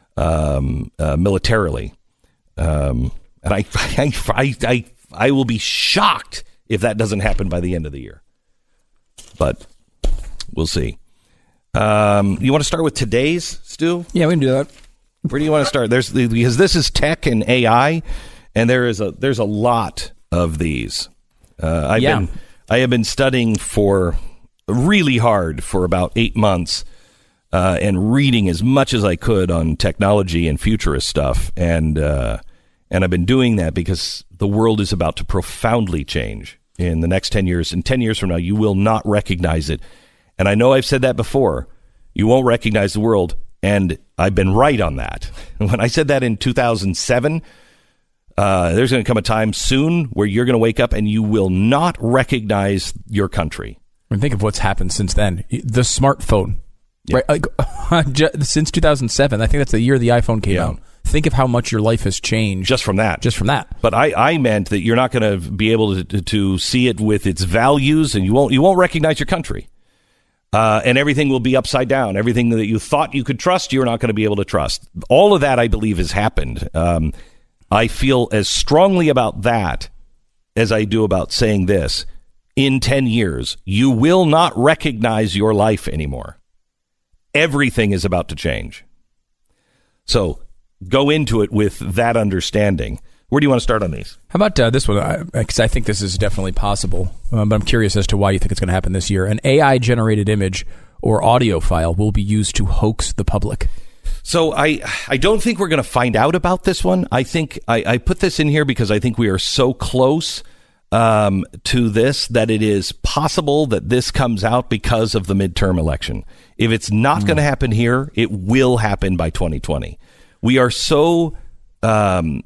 um, uh, militarily. Um, and I, I, I, I, I will be shocked if that doesn't happen by the end of the year. But we'll see. Um, you want to start with today's, Stu? Yeah, we can do that. Where do you want to start? There's because this is tech and A I, and there is a there's a lot of these. Uh, I've yeah. been I have been studying for really hard for about eight months, uh, and reading as much as I could on technology and futurist stuff, and uh, and I've been doing that because the world is about to profoundly change in the next ten years. And ten years from now, you will not recognize it. And I know I've said that before. You won't recognize the world. And I've been right on that. When I said that in two thousand seven, uh, there's going to come a time soon where you're going to wake up and you will not recognize your country. I mean, think of what's happened since then. The smartphone, yeah. right? Like, since two thousand seven, I think that's the year the iPhone came yeah. out. Think of how much your life has changed just from that. Just from that. But I, I meant that you're not going to be able to, to, to see it with its values, and you won't you won't recognize your country. Uh, and everything will be upside down. Everything that you thought you could trust, you're not going to be able to trust. All of that, I believe, has happened. Um, I feel as strongly about that as I do about saying this. In ten years, you will not recognize your life anymore. Everything is about to change. So go into it with that understanding. Where do you want to start on these? How about uh, this one? Because I, I think this is definitely possible, um, but I'm curious as to why you think it's going to happen this year. An A I-generated image or audio file will be used to hoax the public. So I I don't think we're going to find out about this one. I think I, I put this in here because I think we are so close um, to this that it is possible that this comes out because of the midterm election. If it's not mm. going to happen here, it will happen by twenty twenty. We are so... Um,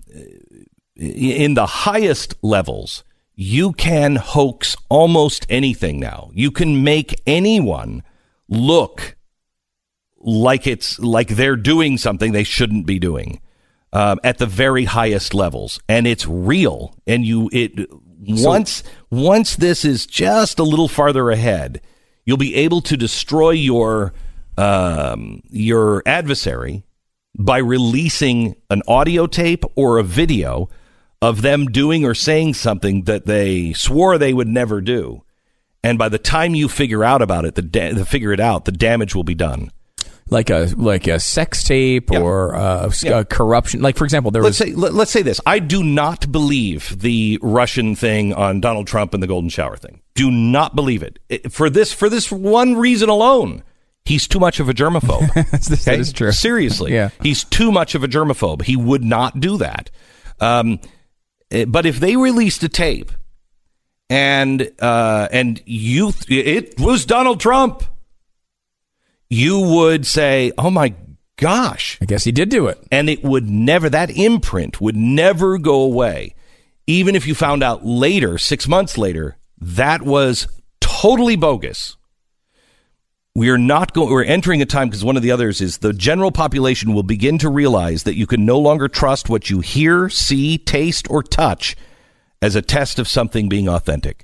in the highest levels, you can hoax almost anything now. You can make anyone look like it's like they're doing something they shouldn't be doing um, at the very highest levels, and it's real. And you, it once so, once this is just a little farther ahead, you'll be able to destroy your um, your adversary by releasing an audio tape or a video of them doing or saying something that they swore they would never do. And by the time you figure out about it, the da- figure it out, the damage will be done. Like a like a sex tape yeah. or uh, yeah. a corruption. Like, for example, there let's was... Say, let, let's say this. I do not believe the Russian thing on Donald Trump and the Golden Shower thing. Do not believe it. it for this for this one reason alone. He's too much of a germaphobe. Okay? That is true. Seriously. Yeah. He's too much of a germaphobe. He would not do that. Um, but if they released a tape and uh, and you, it was Donald Trump, you would say, oh, my gosh. I guess he did do it. And it would never, that imprint would never go away. Even if you found out later, six months later, that was totally bogus. We are not going, we're entering a time, because one of the others is the general population will begin to realize that you can no longer trust what you hear, see, taste, or touch as a test of something being authentic.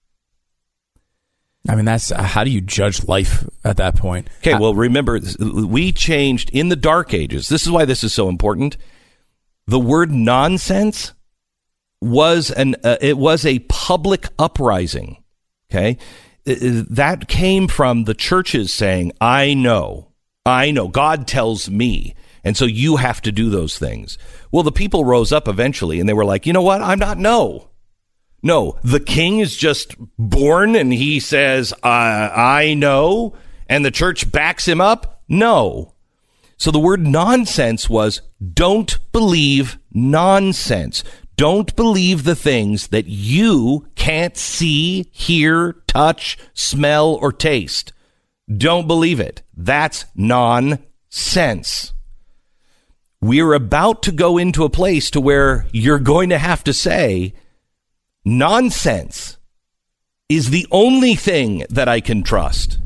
I mean, that's, how do you judge life at that point? Okay, well, remember, we changed in the dark ages. This is why this is so important. The word nonsense was an, uh, it was a public uprising. Okay. That came from the churches saying, I know, I know, God tells me, and so you have to do those things. Well, the people rose up eventually, and they were like, you know what? I'm not, no. No, the king is just born, and he says, uh, I know, and the church backs him up? No. So the word nonsense was, don't believe nonsense. Don't believe the things that you can't see, hear, touch, smell, or taste. Don't believe it. That's nonsense. We're about to go into a place to where you're going to have to say, nonsense is the only thing that I can trust.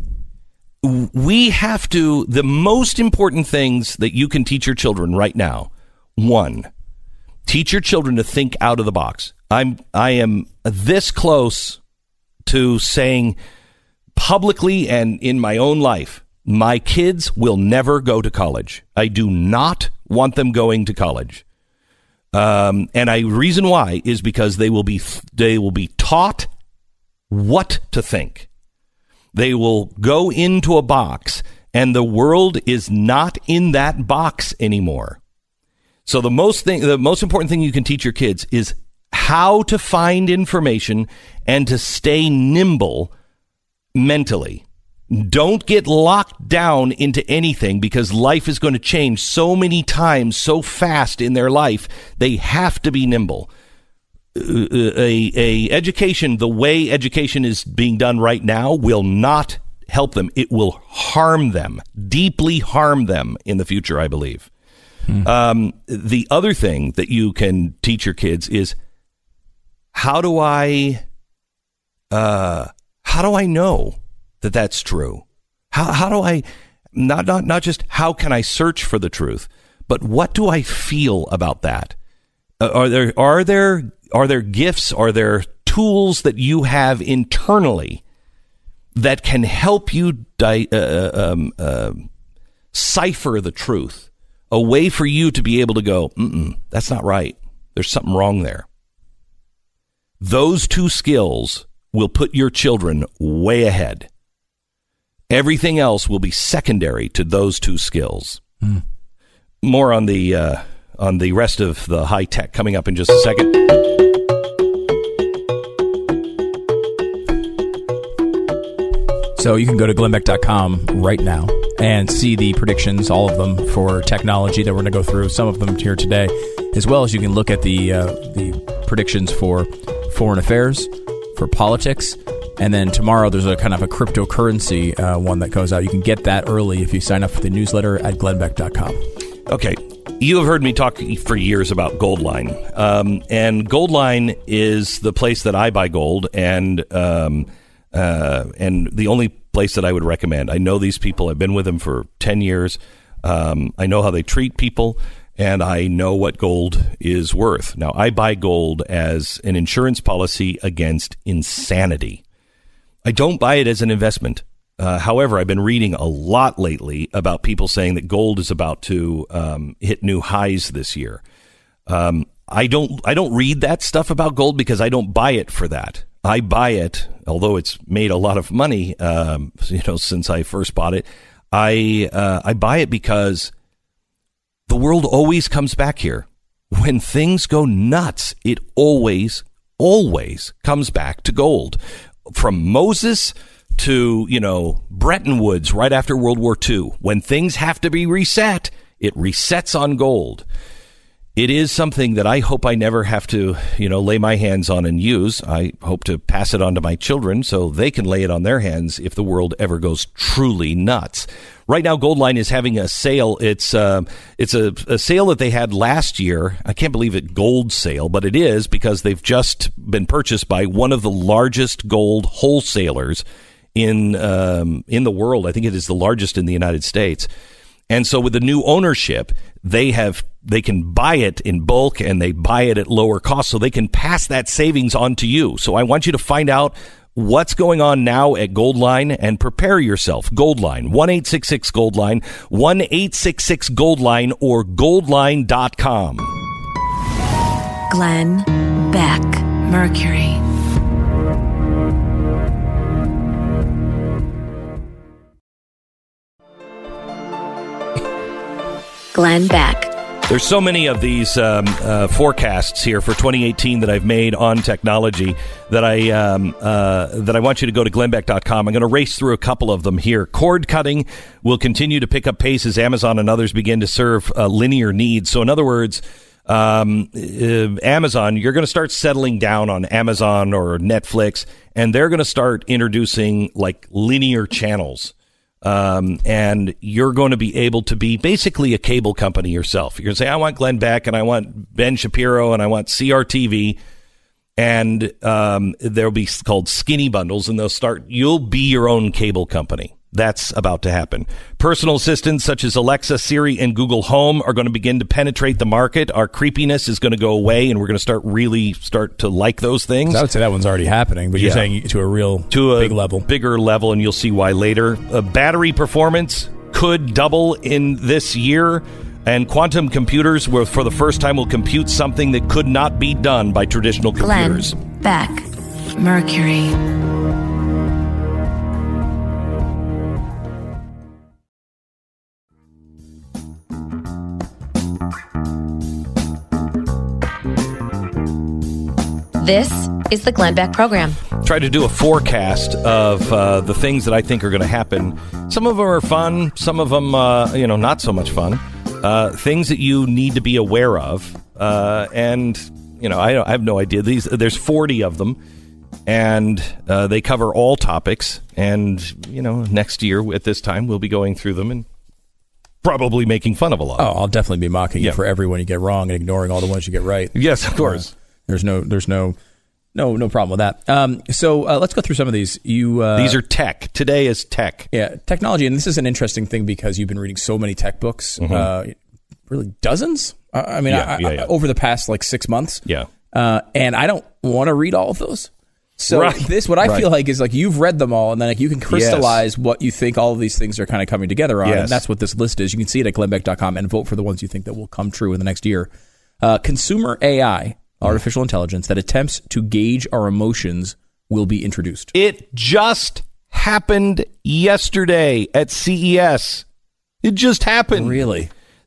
We have to, the most important things that you can teach your children right now, one, teach your children to think out of the box. I'm I am this close to saying publicly and in my own life, my kids will never go to college. I do not want them going to college. Um, and I reason why is because they will be they will be taught what to think. They will go into a box, and the world is not in that box anymore. So the most thing, the most important thing you can teach your kids is how to find information and to stay nimble mentally. Don't get locked down into anything, because life is going to change so many times, so fast in their life. They have to be nimble. A, a education, the way education is being done right now, will not help them. It will harm them, deeply harm them in the future, I believe. Um, the other thing that you can teach your kids is, how do I, uh, how do I know that that's true? How, how do I, not, not, not just how can I search for the truth, but what do I feel about that? Uh, are there, are there, are there gifts, are there tools that you have internally that can help you di- uh, um, uh, cipher the truth? A way for you to be able to go, mm-mm, that's not right. There's something wrong there. Those two skills will put your children way ahead. Everything else will be secondary to those two skills. Mm. More on the uh, on the rest of the high tech coming up in just a second. So you can go to glenn beck dot com right now and see the predictions, all of them, for technology that we're going to go through, some of them here today, as well as you can look at the uh, the predictions for foreign affairs, for politics, and then tomorrow there's a kind of a cryptocurrency uh, one that goes out. You can get that early if you sign up for the newsletter at glenn beck dot com. Okay. You have heard me talk for years about Goldline. Um, and Goldline is the place that I buy gold, and um, uh, and the only place that I would recommend. I know these people. I've been with them for ten years. Um, I know how they treat people, and I know what gold is worth. Now, I buy gold as an insurance policy against insanity. I don't buy it as an investment. Uh, however, I've been reading a lot lately about people saying that gold is about to um, hit new highs this year. Um, I don't I don't read that stuff about gold because I don't buy it for that. I buy it, although it's made a lot of money, um, you know, since I first bought it. I uh, I buy it because the world always comes back here. When things go nuts, it always, always comes back to gold. From Moses to, you know, Bretton Woods right after World War Two. When things have to be reset, it resets on gold. It is something that I hope I never have to, you know, lay my hands on and use. I hope to pass it on to my children so they can lay it on their hands if the world ever goes truly nuts. Right now, Goldline is having a sale. It's uh, it's a, a sale that they had last year. I can't believe it, gold sale, but it is because they've just been purchased by one of the largest gold wholesalers in um, in the world. I think it is the largest in the United States. And so with the new ownership, they have they can buy it in bulk and they buy it at lower cost, so they can pass that savings on to you. So I want you to find out what's going on now at Goldline and prepare yourself. Goldline, one eight six six Goldline, one eight six six Goldline, or goldline dot com. Glenn Beck, Mercury. Glenn Beck. There's so many of these um, uh, forecasts here for twenty eighteen that I've made on technology that I um, uh, that I want you to go to glenn beck dot com. I'm going to race through a couple of them here. Cord cutting will continue to pick up pace as Amazon and others begin to serve uh, linear needs. So in other words, um, uh, Amazon, you're going to start settling down on Amazon or Netflix, and they're going to start introducing like linear channels. Um, and you're going to be able to be basically a cable company yourself. You're going to say, I want Glenn Beck and I want Ben Shapiro and I want C R T V. And um, there'll be called skinny bundles, and they'll start, you'll be your own cable company. That's about to happen. Personal assistants such as Alexa, Siri, and Google Home are going to begin to penetrate the market. Our creepiness is going to go away, and we're going to start really start to like those things. I would say that one's already happening, but you're Yeah. saying to a real to a big level. bigger level, and you'll see why later. Uh, battery performance could double in this year, and quantum computers, will, for the first time, will compute something that could not be done by traditional Glenn computers. Beck, Mercury. This is the Glenn Beck Program. Try to do a forecast of uh, the things that I think are going to happen. Some of them are fun. Some of them, uh, you know, not so much fun. Uh, things that you need to be aware of. Uh, and, you know, I, don't, I have no idea. These There's forty of them. And uh, they cover all topics. And, you know, next year at this time, we'll be going through them and probably making fun of a lot Oh, of them. I'll definitely be mocking Yeah. you for every one you get wrong and ignoring all the ones you get right. Yes, of course. Uh, there's no, there's no, no, no problem with that. Um, so uh, let's go through some of these. You uh, These are tech. Today is tech. yeah, technology, and this is an interesting thing because you've been reading so many tech books, Mm-hmm. uh, really dozens. Uh, I mean, Yeah, I, yeah, I, yeah. over the past like six months. Yeah. Uh, and I don't want to read all of those. So Right. this, what I Right. feel like is like you've read them all, and then like you can crystallize what you think all of these things are kind of coming together on, Yes. and that's what this list is. You can see it at glenn beck dot com and vote for the ones you think that will come true in the next year. Uh, consumer A I, artificial intelligence that attempts to gauge our emotions, will be introduced. It just happened yesterday at C E S. It just happened. Really?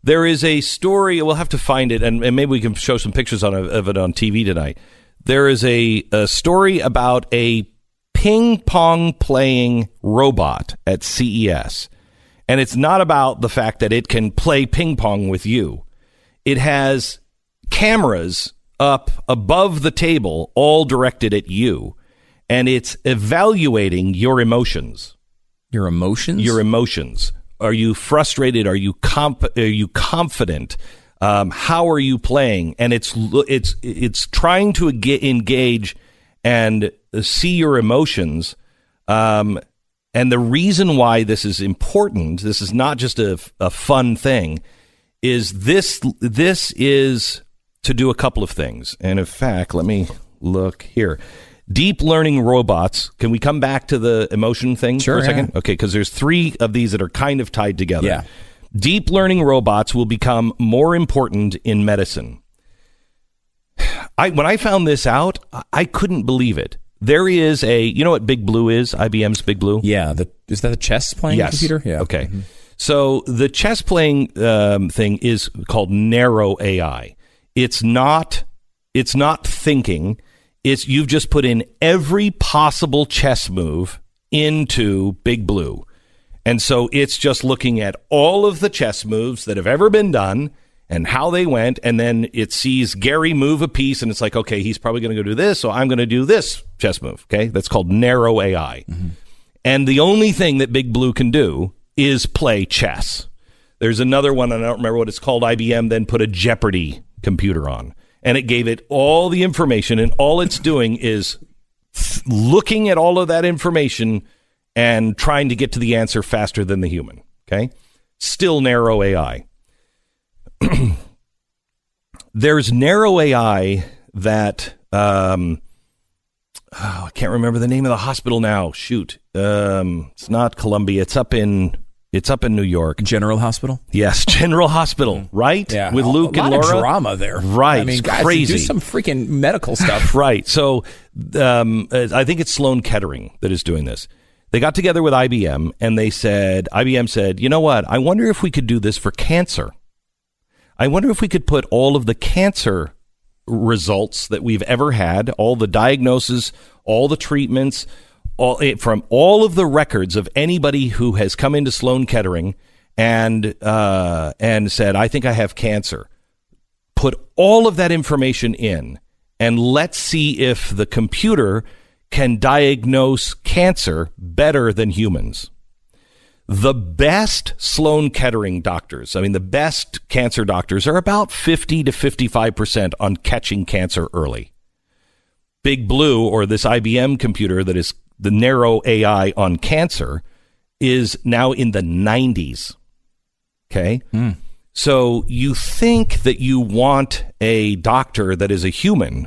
There is a story. We'll have to find it, and, and maybe we can show some pictures on of it on T V tonight. There is a, a story about a ping pong playing robot at C E S, and it's not about the fact that it can play ping pong with you. It has cameras up above the table, all directed at you, and it's evaluating your emotions. Your emotions? Your emotions. Are you frustrated? Are you comp- Are you confident? Um, how are you playing? And it's it's it's trying to ge- engage and see your emotions. Um, and the reason why this is important, this is not just a, a fun thing, is this this is to do a couple of things. And in fact, let me look here. Deep learning robots. Can we come back to the emotion thing sure, for a second? Yeah. Okay, because there's three of these that are kind of tied together. Yeah. Deep learning robots will become more important in medicine. I when I found this out, I couldn't believe it. There is a, you know what Big Blue is? I B M's Big Blue? Yeah. The, is that a chess playing yes. computer? Yeah. Okay. Mm-hmm. So the chess playing um, thing is called narrow A I. It's not. It's not thinking. It's you've just put in every possible chess move into Big Blue. And so it's just looking at all of the chess moves that have ever been done and how they went. And then it sees Gary move a piece and it's like, okay, he's probably going to go do this. So I'm going to do this chess move. Okay. That's called narrow A I. Mm-hmm. And the only thing that Big Blue can do is play chess. There's another one. I don't remember what it's called. I B M then put a Jeopardy computer on. And it gave it all the information, and all it's doing is th- looking at all of that information and trying to get to the answer faster than the human. Okay? Still narrow A I. There's narrow A I that, um, oh, I can't remember the name of the hospital now. Shoot. Um, it's not Columbia. It's up in... It's up in New York. General Hospital? Yes, General Hospital, right? Yeah. With Luke a and lot Laura. Of drama there. Right. I mean, it's guys, crazy. Do some freaking medical stuff. Right. So um, I think it's Sloan Kettering that is doing this. They got together with I B M and they said, I B M said, you know what? I wonder if we could do this for cancer. I wonder if we could put all of the cancer results that we've ever had, all the diagnoses, all the treatments, all from all of the records of anybody who has come into Sloan Kettering and uh, and said, I think I have cancer. Put all of that information in and let's see if the computer can diagnose cancer better than humans. The best Sloan Kettering doctors, I mean, the best cancer doctors are about fifty to fifty-five percent on catching cancer early. Big Blue, or this I B M computer that is the narrow A I on cancer, is now in the nineties. Okay? Mm. So you think that you want a doctor that is a human.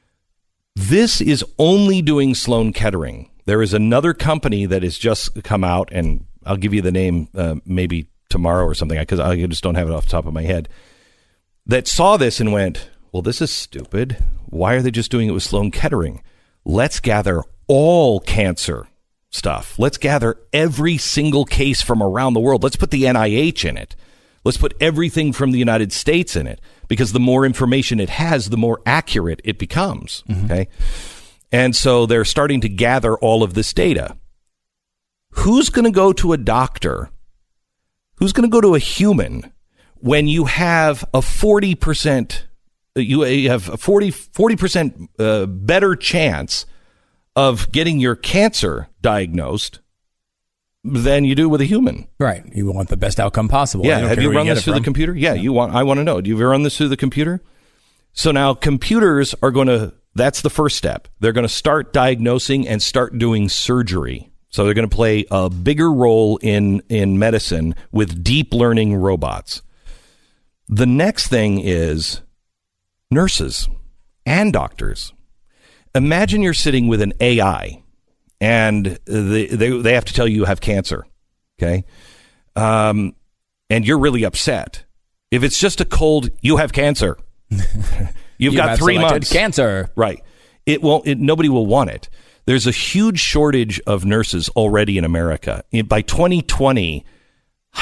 This is only doing Sloan Kettering. There is another company that has just come out, and I'll give you the name uh, maybe tomorrow or something, because I just don't have it off the top of my head, that saw this and went, well, this is stupid. Why are they just doing it with Sloan Kettering? Let's gather all cancer stuff. Let's gather every single case from around the world. Let's put the N I H in it. Let's put everything from the United States in it, because the more information it has, the more accurate it becomes. Mm-hmm. Okay. And so they're starting to gather all of this data. Who's going to go to a doctor? Who's going to go to a human when you have a forty percent, you have a forty, forty percent uh, better chance of getting your cancer diagnosed than you do with a human? Right. You want the best outcome possible. Yeah. Have you run this through the computer? Yeah, yeah. You want, I want to know. Do you ever run this through the computer? So now computers are going to, that's the first step. They're going to start diagnosing and start doing surgery. So they're going to play a bigger role in, in medicine with deep learning robots. The next thing is nurses and doctors. Imagine you're sitting with an A I and they, they, they have to tell you you have cancer. Okay. Um, and you're really upset. If it's just a cold, you have cancer. You've you got have three months. Cancer. Right. It won't, it, nobody will want it. There's a huge shortage of nurses already in America. By twenty twenty,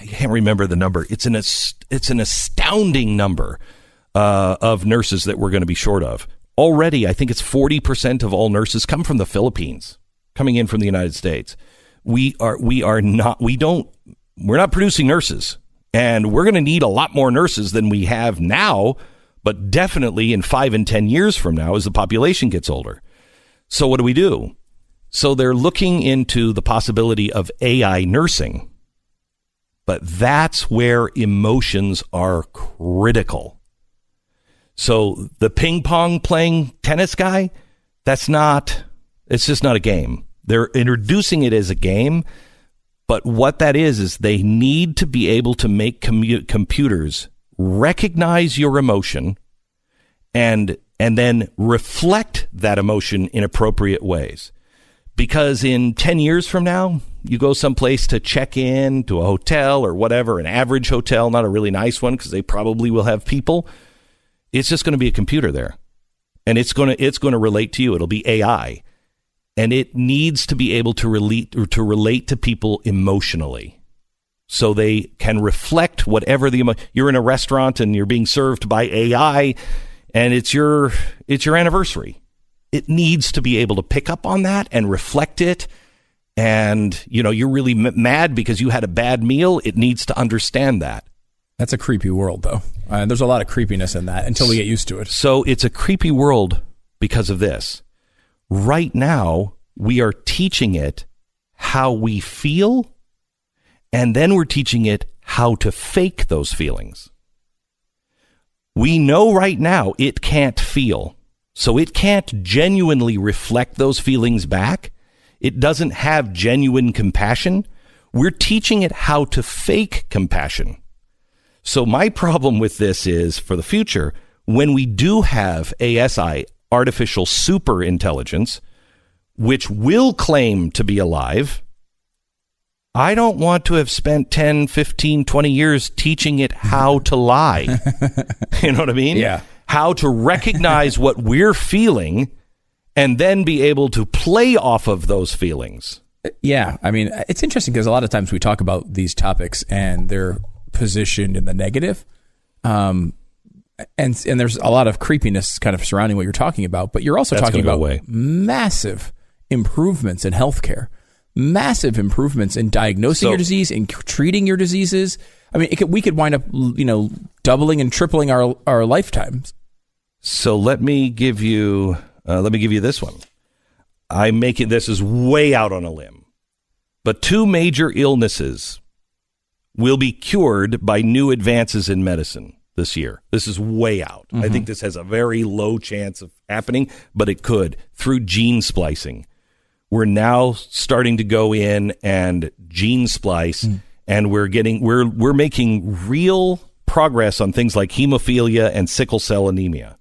I can't remember the number. It's an it's an astounding number uh, of nurses that we're going to be short of. Already, I think it's forty percent of all nurses come from the Philippines, coming in from the United States. We are we are not we don't we're not producing nurses, and we're going to need a lot more nurses than we have now, but definitely in five and ten years from now as the population gets older. So what do we do? So they're looking into the possibility of A I nursing, but that's where emotions are critical. So the ping pong playing tennis guy, that's not, it's just not a game. They're introducing it as a game, but what that is, is they need to be able to make commu- computers recognize your emotion and and then reflect that emotion in appropriate ways. Because in ten years from now, you go someplace to check in to a hotel or whatever, an average hotel, not a really nice one because they probably will have people. It's just going to be a computer there, and it's going to it's going to relate to you. It'll be A I. And it needs to be able to relate or to relate to people emotionally, so they can reflect whatever the emo- you're in a restaurant and you're being served by A I, and it's your it's your anniversary. It needs to be able to pick up on that and reflect it. And you know you're really m- mad because you had a bad meal. It needs to understand that. That's a creepy world, though. Uh, there's a lot of creepiness in that until we get used to it. So it's a creepy world because of this. Right now, we are teaching it how we feel, and then we're teaching it how to fake those feelings. We know right now it can't feel, so it can't genuinely reflect those feelings back. It doesn't have genuine compassion. We're teaching it how to fake compassion. So my problem with this is, for the future, when we do have A S I, artificial super intelligence, which will claim to be alive, I don't want to have spent ten, fifteen, twenty years teaching it how to lie. You know what I mean? Yeah. How to recognize what we're feeling and then be able to play off of those feelings. Yeah. I mean, it's interesting because a lot of times we talk about these topics and they're positioned in the negative. Um, And and there's a lot of creepiness kind of surrounding what you're talking about, but you're also That's talking about away. massive improvements in healthcare, massive improvements in diagnosing So, your disease, in treating your diseases. I mean, it could, we could wind up, you know, doubling and tripling our our lifetimes. So let me give you uh, let me give you this one. I'm making this is way out on a limb, but two major illnesses will be cured by new advances in medicine this year. This is way out. Mm-hmm. I think this has a very low chance of happening, but it could through gene splicing. We're now starting to go in and gene splice, mm. and we're getting we're we're making real progress on things like hemophilia and sickle cell anemia.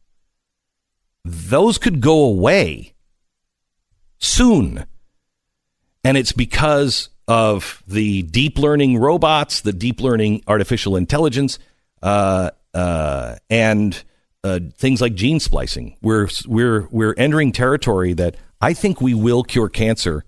Those could go away soon. And it's because of the deep learning robots, the deep learning artificial intelligence, uh, uh, and uh, things like gene splicing. We're we're we're entering territory that I think we will cure cancer.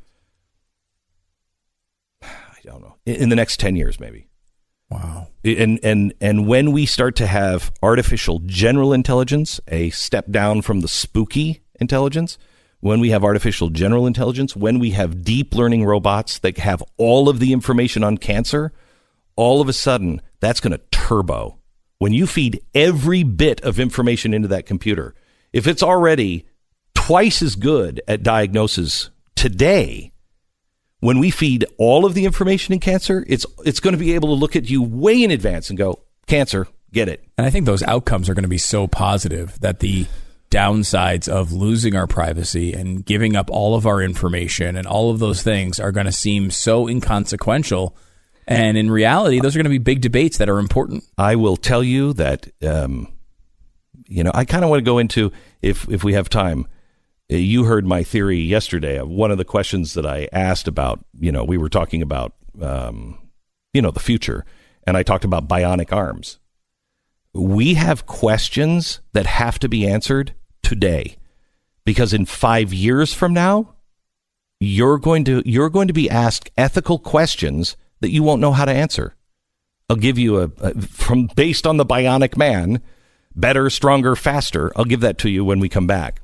I don't know, in, in the next ten years, maybe. Wow. And and and when we start to have artificial general intelligence, a step down from the spooky intelligence, when we have artificial general intelligence, when we have deep learning robots that have all of the information on cancer, all of a sudden, that's going to turbo. When you feed every bit of information into that computer, if it's already twice as good at diagnosis today, when we feed all of the information in cancer, it's it's going to be able to look at you way in advance and go, cancer, get it. And I think those outcomes are going to be so positive that the downsides of losing our privacy and giving up all of our information and all of those things are going to seem so inconsequential. And in reality, those are going to be big debates that are important. I will tell you that, um, you know, I kind of want to go into, if if we have time, you heard my theory yesterday of one of the questions that I asked about, you know, we were talking about, um, you know, the future, and I talked about bionic arms. We have questions that have to be answered today, because in five years from now, you're going to you're going to be asked ethical questions that you won't know how to answer. I'll give you a, a from based on the Bionic Man, better, stronger, faster. I'll give that to you when we come back.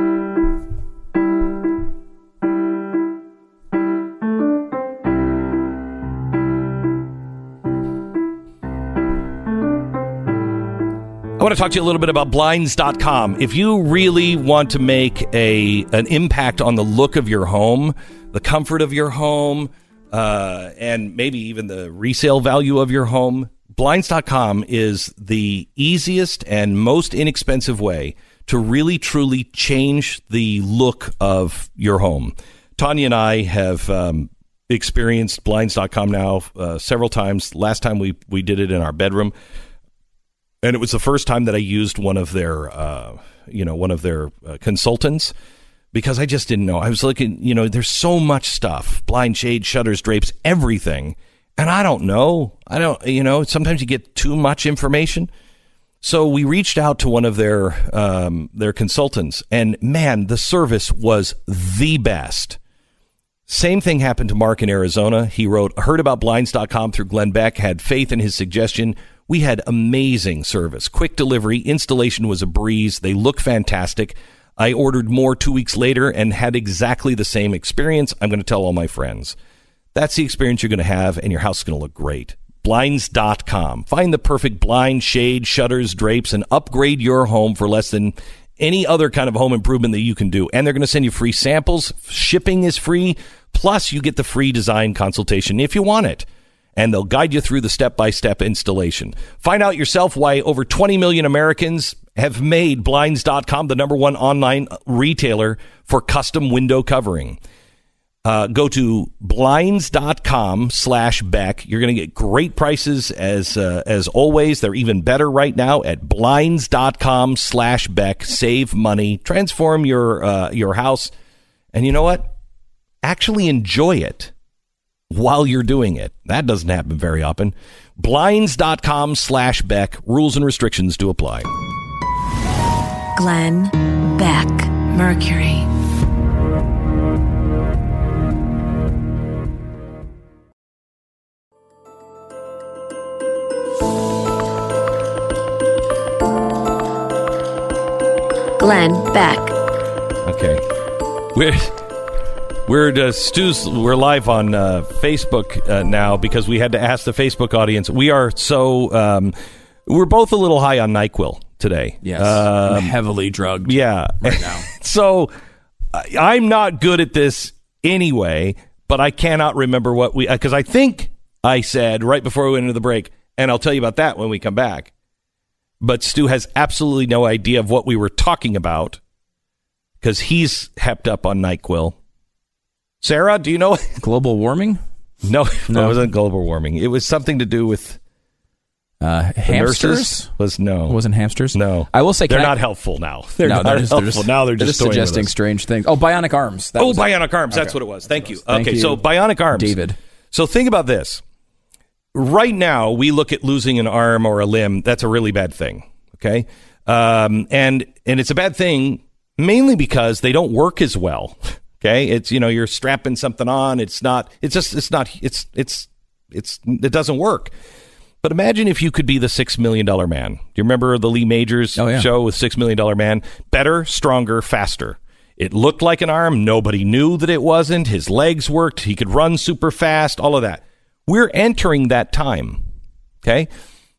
I want to talk to you a little bit about blinds dot com. If you really want to make a an impact on the look of your home, the comfort of your home, uh, and maybe even the resale value of your home, blinds dot com is the easiest and most inexpensive way to really, truly change the look of your home. Tanya and I have um, experienced blinds dot com now uh, several times. Last time we, we did it in our bedroom. And it was the first time that I used one of their, uh, you know, one of their uh, consultants, because I just didn't know. I was looking, you know, there's so much stuff, blind shades, shutters, drapes, everything. And I don't know. I don't, you know, sometimes you get too much information. So we reached out to one of their, um, their consultants, and man, the service was the best. Same thing happened to Mark in Arizona. He wrote, heard about blinds dot com through Glenn Beck, had faith in his suggestion. We had amazing service, quick delivery, installation was a breeze. They look fantastic. I ordered more two weeks later and had exactly the same experience. I'm going to tell all my friends. That's the experience you're going to have, and your house is going to look great. blinds dot com. Find the perfect blind, shade, shutters, drapes, and upgrade your home for less than any other kind of home improvement that you can do. And they're going to send you free samples. Shipping is free. Plus, you get the free design consultation if you want it. And they'll guide you through the step-by-step installation. Find out yourself why over twenty million Americans have made blinds dot com the number one online retailer for custom window covering. Uh, go to blinds dot com slash Beck. You're going to get great prices as uh, as always. They're even better right now at blinds dot com slash Beck. Save money. Transform your uh, your house. And you know what? Actually enjoy it while you're doing it. That doesn't happen very often. blinds dot com slash Beck. Rules and restrictions do apply. Glenn Beck, Mercury. Glenn Beck. Okay. We're we're uh, Stu's. We're live on uh, Facebook uh, now because we had to ask the Facebook audience. We are so um, we're both a little high on NyQuil today. Yes, um, I'm heavily drugged. Yeah, right now. So I- I'm not good at this anyway, but I cannot remember what we because I think I said right before we went into the break, and I'll tell you about that when we come back. But Stu has absolutely no idea of what we were talking about because he's hepped up on NyQuil. Sarah, do you know? Global warming? No, No. it wasn't global warming. It was something to do with Uh, the hamsters? nurses. Was no, It wasn't hamsters? no. I will say, they're can I- not helpful now. They're no, not they're just, helpful they're just, now. They're just, toying with suggesting us. strange things. Oh, bionic arms. That Oh, was it. bionic arms. That's Okay. what it was. Thank you. Thank okay, you, so bionic arms, David. So think about this. Right now, we look at losing an arm or a limb. That's a really bad thing. Okay. Um, and, and it's a bad thing mainly because they don't work as well. Okay. It's, you know, you're strapping something on. It's not, it's just, it's not, it's, it's, it's, it doesn't work. But imagine if you could be the six million dollar man. Do you remember the Lee Majors Oh, yeah. show with six million dollar man? Better, stronger, faster. It looked like an arm. Nobody knew that it wasn't. His legs worked. He could run super fast, all of that. We're entering that time. Okay.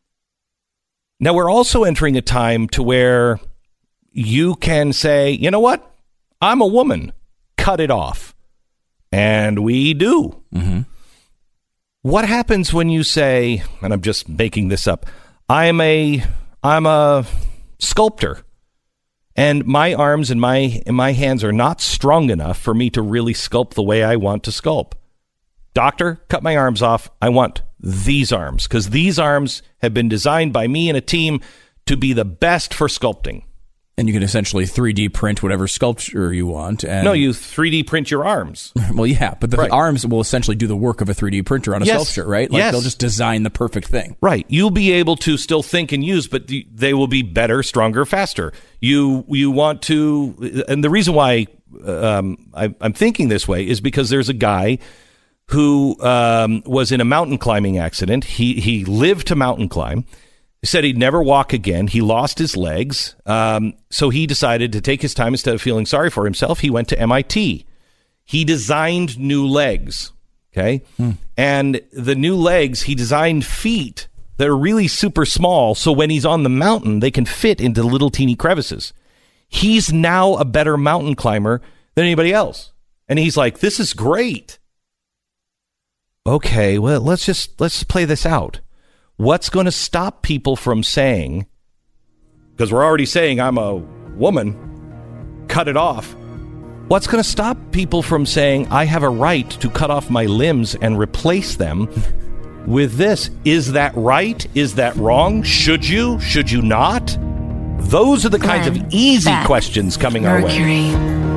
Now, we're also entering a time to where you can say, you know what? I'm a woman. Cut it off. And we do. Mm-hmm. What happens when you say, and I'm just making this up, I'm a I'm a sculptor, and my arms and my and my hands are not strong enough for me to really sculpt the way I want to sculpt. Doctor, cut my arms off. I want these arms because these arms have been designed by me and a team to be the best for sculpting. And you can essentially three D print whatever sculpture you want. And, No, you three D print your arms. Well, yeah, but the Right. arms will essentially do the work of a three D printer on a Yes. sculpture, right? Like Yes. they'll just design the perfect thing. Right. You'll be able to still think and use, but the- they will be better, stronger, faster. You you want to, and the reason why um, I, I'm thinking this way is because there's a guy who um, was in a mountain climbing accident. He he lived to mountain climb. He said he'd never walk again. He lost his legs. Um, so he decided to take his time. Instead of feeling sorry for himself, he went to M I T. He designed new legs. Okay. Hmm. And the new legs, he designed feet that are really super small. So when he's on the mountain, they can fit into little teeny crevices. He's now a better mountain climber than anybody else. And he's like, this is great. Okay, well, let's just let's play this out. What's going to stop people from saying, because we're already saying I'm a woman, cut it off. What's going to stop people from saying I have a right to cut off my limbs and replace them with this? Is that right? Is that wrong? Should you? Should you not? Those are the Glenn, kinds of easy Beth, questions coming our way. Mercury.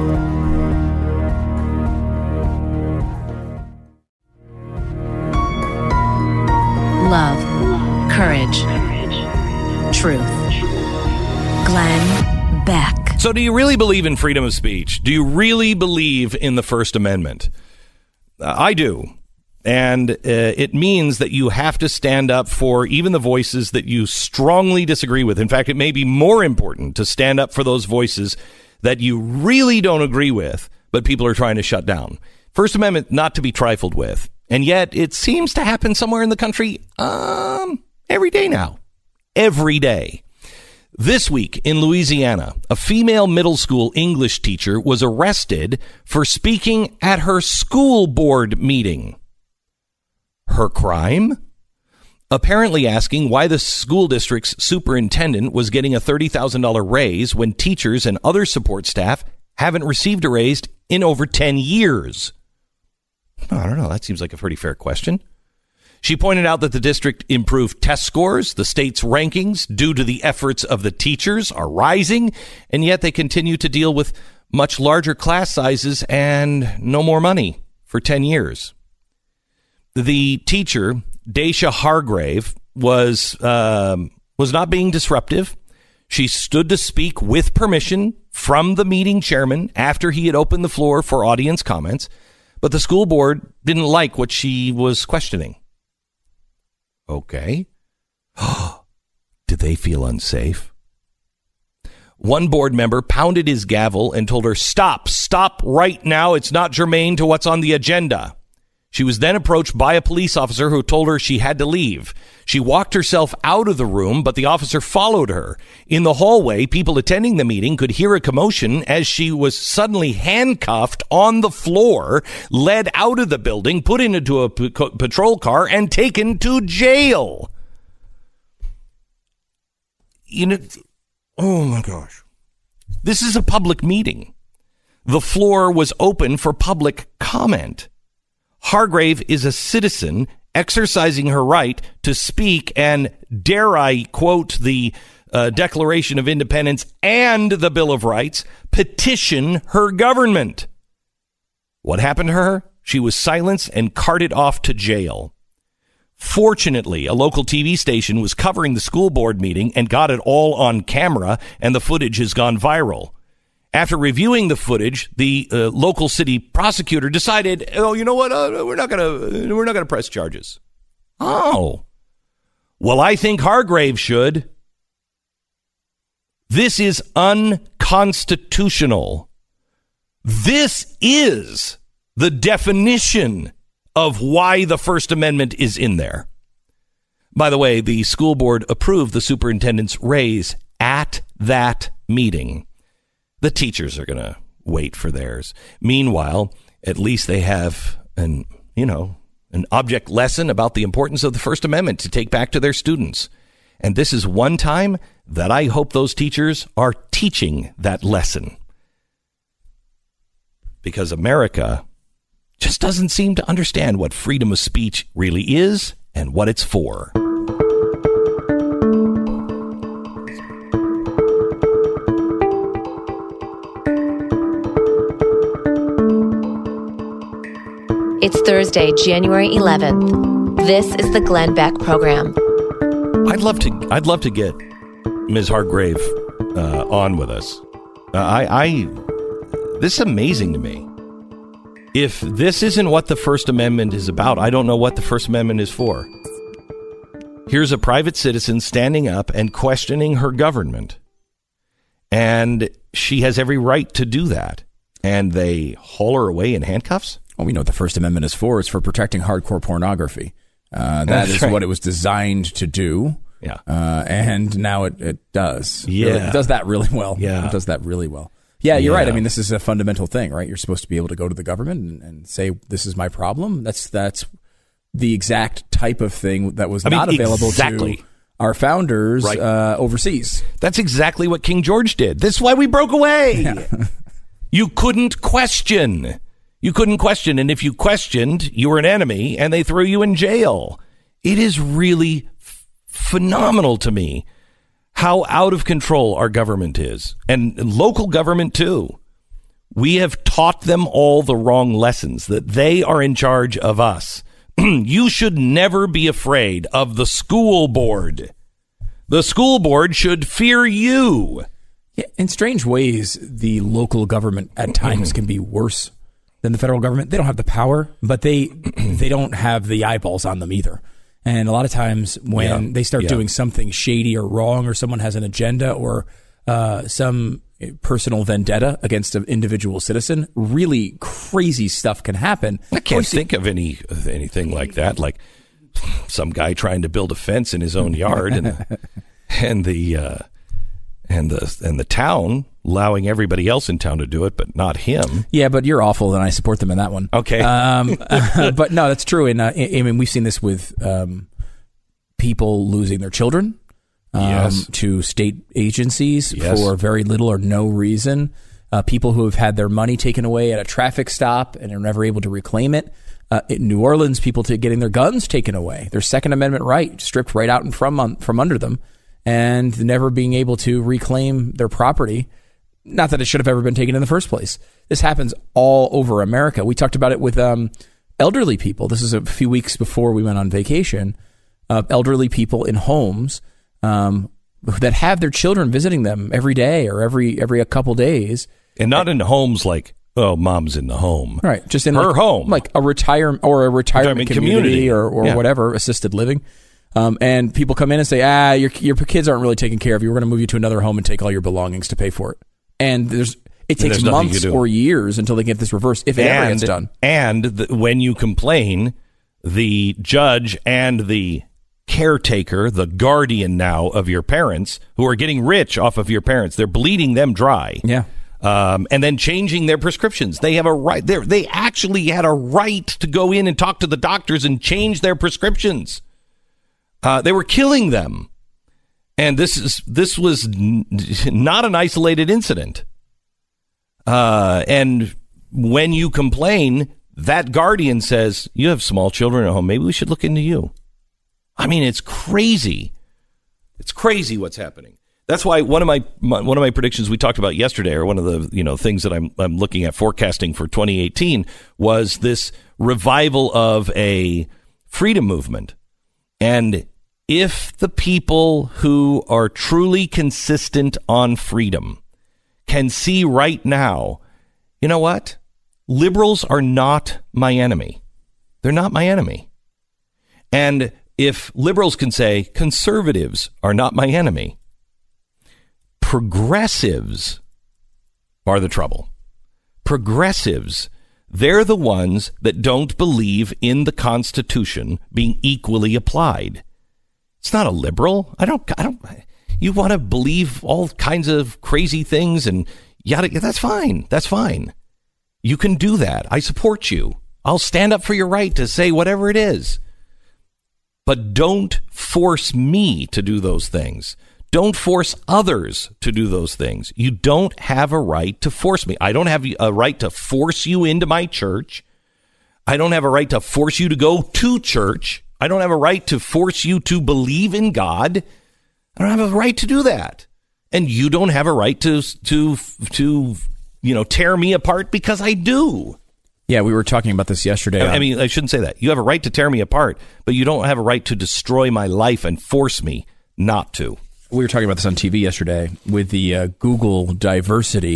Love, courage, truth. Glenn Beck. So do you really believe in freedom of speech? Do you really believe in the First Amendment? Uh, I do. And uh, it means that you have to stand up for even the voices that you strongly disagree with. In fact, it may be more important to stand up for those voices that you really don't agree with, but people are trying to shut down. First Amendment, not to be trifled with. And yet it seems to happen somewhere in the country um, every day now. Every day. This week in Louisiana, a female middle school English teacher was arrested for speaking at her school board meeting. Her crime? Apparently asking why the school district's superintendent was getting a thirty thousand dollars raise when teachers and other support staff haven't received a raise in over ten years. I don't know. That seems like a pretty fair question. She pointed out that the district improved test scores, the state's rankings, due to the efforts of the teachers, are rising, and yet they continue to deal with much larger class sizes and no more money for ten years. The teacher, Daisha Hargrave, was um, was not being disruptive. She stood to speak with permission from the meeting chairman after he had opened the floor for audience comments, but the school board didn't like what she was questioning. Okay. Did they feel unsafe? One board member pounded his gavel and told her, stop, stop right now. It's not germane to what's on the agenda. She was then approached by a police officer who told her she had to leave. She walked herself out of the room, but the officer followed her. In the hallway, people attending the meeting could hear a commotion as she was suddenly handcuffed on the floor, led out of the building, put into a p- patrol car, and taken to jail. You know, oh my gosh. This is a public meeting. The floor was open for public comment. Hargrave is a citizen exercising her right to speak and, dare I quote the uh, Declaration of Independence and the Bill of Rights, petition her government. What happened to her? She was silenced and carted off to jail. Fortunately, a local T V station was covering the school board meeting and got it all on camera, and the footage has gone viral. After reviewing the footage, the uh, local city prosecutor decided, oh, you know what? Uh, we're not going to we're not going to press charges. Oh, well, I think Hargrave should. This is unconstitutional. This is the definition of why the First Amendment is in there. By the way, the school board approved the superintendent's raise at that meeting. The teachers are going to wait for theirs. Meanwhile, at least they have an, you know, an object lesson about the importance of the First Amendment to take back to their students. And this is one time that I hope those teachers are teaching that lesson. Because America just doesn't seem to understand what freedom of speech really is and what it's for. It's Thursday, January eleventh. This is the Glenn Beck Program. I'd love to. I'd love to get Miz Hargrave uh, on with us. Uh, I, I. This is amazing to me. If this isn't what the First Amendment is about, I don't know what the First Amendment is for. Here's a private citizen standing up and questioning her government. And she has every right to do that. And they haul her away in handcuffs? Well, we know what the First Amendment is for. It's for protecting hardcore pornography. Uh, that That's is right. what it was designed to do. Yeah. Uh, and now it, it does. Yeah. Really, it does that really well. Yeah. It does that really well. Yeah, you're Yeah. right. I mean, this is a fundamental thing, right? You're supposed to be able to go to the government and, and say, this is my problem. That's that's the exact type of thing that was I mean, not available exactly. to our founders Right. uh, overseas. That's exactly what King George did. This is why we broke away. Yeah. You couldn't question. You couldn't question. And if you questioned, you were an enemy and they threw you in jail. It is really f- phenomenal to me how out of control our government is, and local government too. We have taught them all the wrong lessons, that they are in charge of us. You should never be afraid of the school board. The school board should fear you. Yeah, in strange ways, the local government at times can be worse than the federal government. They don't have the power, but they they don't have the eyeballs on them either. And a lot of times when Yeah, they start yeah. doing something shady or wrong, or someone has an agenda or uh, some personal vendetta against an individual citizen, really crazy stuff can happen. I can't think of any anything like that, like some guy trying to build a fence in his own yard, and and the uh, and the and the town allowing everybody else in town to do it, but not him. Yeah, but you're awful, and I support them in that one. Okay. Um, but no, that's true. And uh, I I mean, we've seen this with um, people losing their children um, Yes. to state agencies Yes. for very little or no reason. Uh, people who have had their money taken away at a traffic stop and are never able to reclaim it. Uh, in New Orleans, people to getting their guns taken away, their Second Amendment right stripped right out and from um, from under them, and never being able to reclaim their property. Not that it should have ever been taken in the first place. This happens all over America. We talked about it with um, elderly people. This is a few weeks before we went on vacation. Uh, elderly people in homes um, that have their children visiting them every day or every every a couple days. And not in homes like, oh, mom's in the home. Right, just in her like, home, like a retirement or a retirement, Retirement community, community. or, or Yeah. whatever, assisted living. Um, and people come in and say, ah, your your kids aren't really taken care of. You. We're going to move you to another home and take all your belongings to pay for it. And there's it takes there's nothing you months do. or years until they get this reversed, if it ever and gets done. and the, when you complain, the judge and the caretaker, the guardian now of your parents, who are getting rich off of your parents, they're bleeding them dry. Yeah. Um, and then changing their prescriptions. They have a right. They they actually had a right to go in and talk to the doctors and change their prescriptions. Uh, they were killing them, and this is this was n- not an isolated incident. Uh, and when you complain, that guardian says, "You have small children at home. Maybe we should look into you." I mean, it's crazy. It's crazy what's happening. That's why one of my, my one of my predictions we talked about yesterday, or one of the you know things that I'm I'm looking at forecasting for twenty eighteen, was this revival of a freedom movement. And if the people who are truly consistent on freedom can see right now, you know what? Liberals are not my enemy. They're not my enemy. And if liberals can say conservatives are not my enemy, progressives are the trouble. Progressives, they're the ones that don't believe in the Constitution being equally applied. It's not a liberal. I don't, I don't, you want to believe all kinds of crazy things and yada, that's fine. That's fine. You can do that. I support you. I'll stand up for your right to say whatever it is. But don't force me to do those things. Don't force others to do those things. You don't have a right to force me. I don't have a right to force you into my church. I don't have a right to force you to go to church. I don't have a right to force you to believe in God. I don't have a right to do that. And you don't have a right to, to, to, you know, tear me apart because I do. Yeah, we were talking about this yesterday. I mean, I shouldn't say that. You have a right to tear me apart, but you don't have a right to destroy my life and force me not to. We were talking about this on T V yesterday with the uh, Google diversity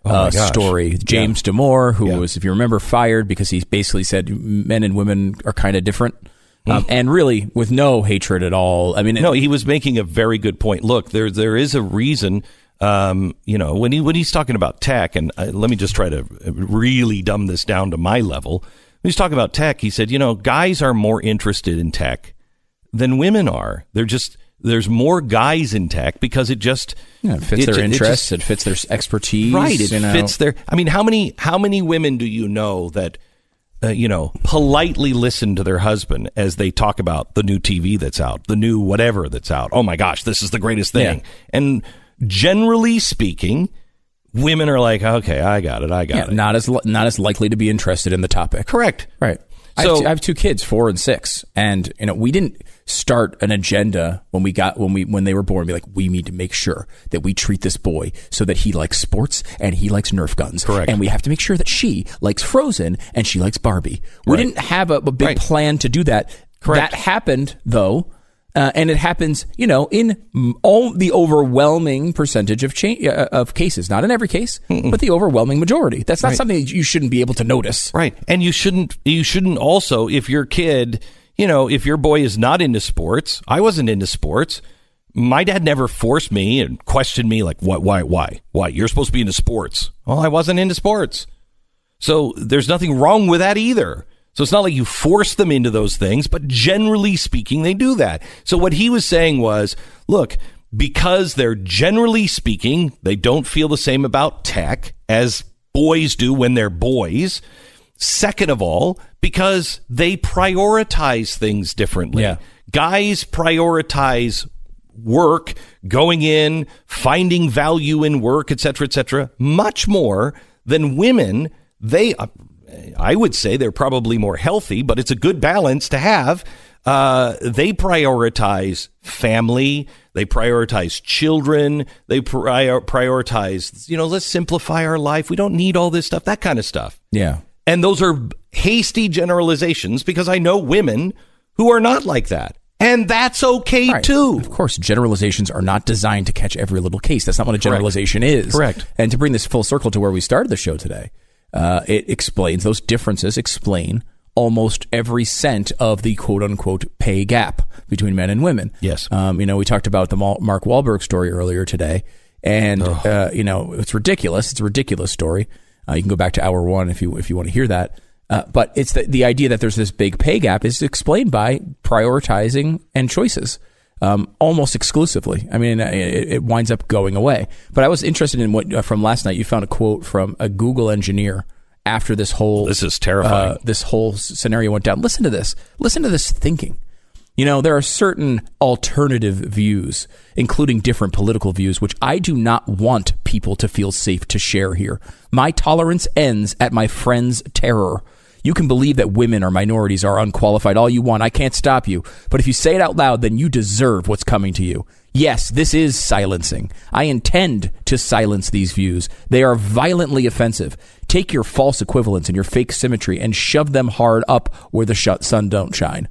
Oh my uh, gosh. story. James yeah. Damore, who yeah. was, if you remember, fired because he basically said men and women are kind of different. Um, and really, with no hatred at all. I mean, no, he was making a very good point. Look, there there is a reason. Um, you know, when he when he's talking about tech, and uh, let me just try to really dumb this down to my level. When he's talking about tech, he said, you know, guys are more interested in tech than women are. They're just there's more guys in tech because it just yeah, it fits it, their it, interests, it, just, it fits their expertise, right? It you know? fits their. I mean, how many how many women do you know that? Uh, you know, politely listen to their husband as they talk about the new T V that's out, the new whatever that's out. Oh my gosh, this is the greatest thing. Yeah. And generally speaking, women are like, okay, I got it, I got yeah, it. Not as not as likely to be interested in the topic. Correct. Right. So, I, have two, I have two kids, four and six, and you know we didn't start an agenda when we got when we when they were born. Be like, we need to make sure that we treat this boy so that he likes sports and he likes Nerf guns. Correct. And we have to make sure that she likes Frozen and she likes Barbie. We right. didn't have a, a big right. plan to do that. Correct. That happened though. Uh, and it happens, you know, in all the overwhelming percentage of cha- uh, of cases. Not in every case, Mm-mm. but the overwhelming majority. That's not right. something that you shouldn't be able to notice. Right. And you shouldn't, you shouldn't also, if your kid, you know, if your boy is not into sports, I wasn't into sports. My dad never forced me and questioned me like, what, why, why, why? You're supposed to be into sports. Well, I wasn't into sports. So there's nothing wrong with that either. So it's not like you force them into those things, but generally speaking, they do that. So what he was saying was, look, because they're generally speaking, they don't feel the same about tech as boys do when they're boys. Second of all, because they prioritize things differently. Yeah. Guys prioritize work, going in, finding value in work, et cetera, et cetera, much more than women. They, uh, I would say they're probably more healthy, but it's a good balance to have. Uh, they prioritize family. They prioritize children. They prior- prioritize, you know, let's simplify our life. We don't need all this stuff, that kind of stuff. Yeah. And those are hasty generalizations because I know women who are not like that. And that's okay, right. too. Of course, generalizations are not designed to catch every little case. That's not what a generalization Correct. is. Correct. And to bring this full circle to where we started the show today, uh, it explains, those differences explain almost every cent of the quote-unquote pay gap between men and women. Yes. Um, you know, we talked about the Mark Wahlberg story earlier today. And, uh, you know, it's ridiculous. It's a ridiculous story. Uh, you can go back to hour one if you if you want to hear that. Uh, but it's the, the idea that there's this big pay gap is explained by prioritizing and choices, um, almost exclusively. I mean, it, it winds up going away. But I was interested in what uh, from last night. You found a quote from a Google engineer after this whole this is terrifying. Uh, this whole scenario went down. Listen to this. Listen to this thinking. You know, there are certain alternative views, including different political views, which I do not want people to feel safe to share here. My tolerance ends at my friend's terror. You can believe that women or minorities are unqualified all you want. I can't stop you. But if you say it out loud, then you deserve what's coming to you. Yes, this is silencing. I intend to silence these views. They are violently offensive. Take your false equivalence and your fake symmetry and shove them hard up where the sh- sun don't shine.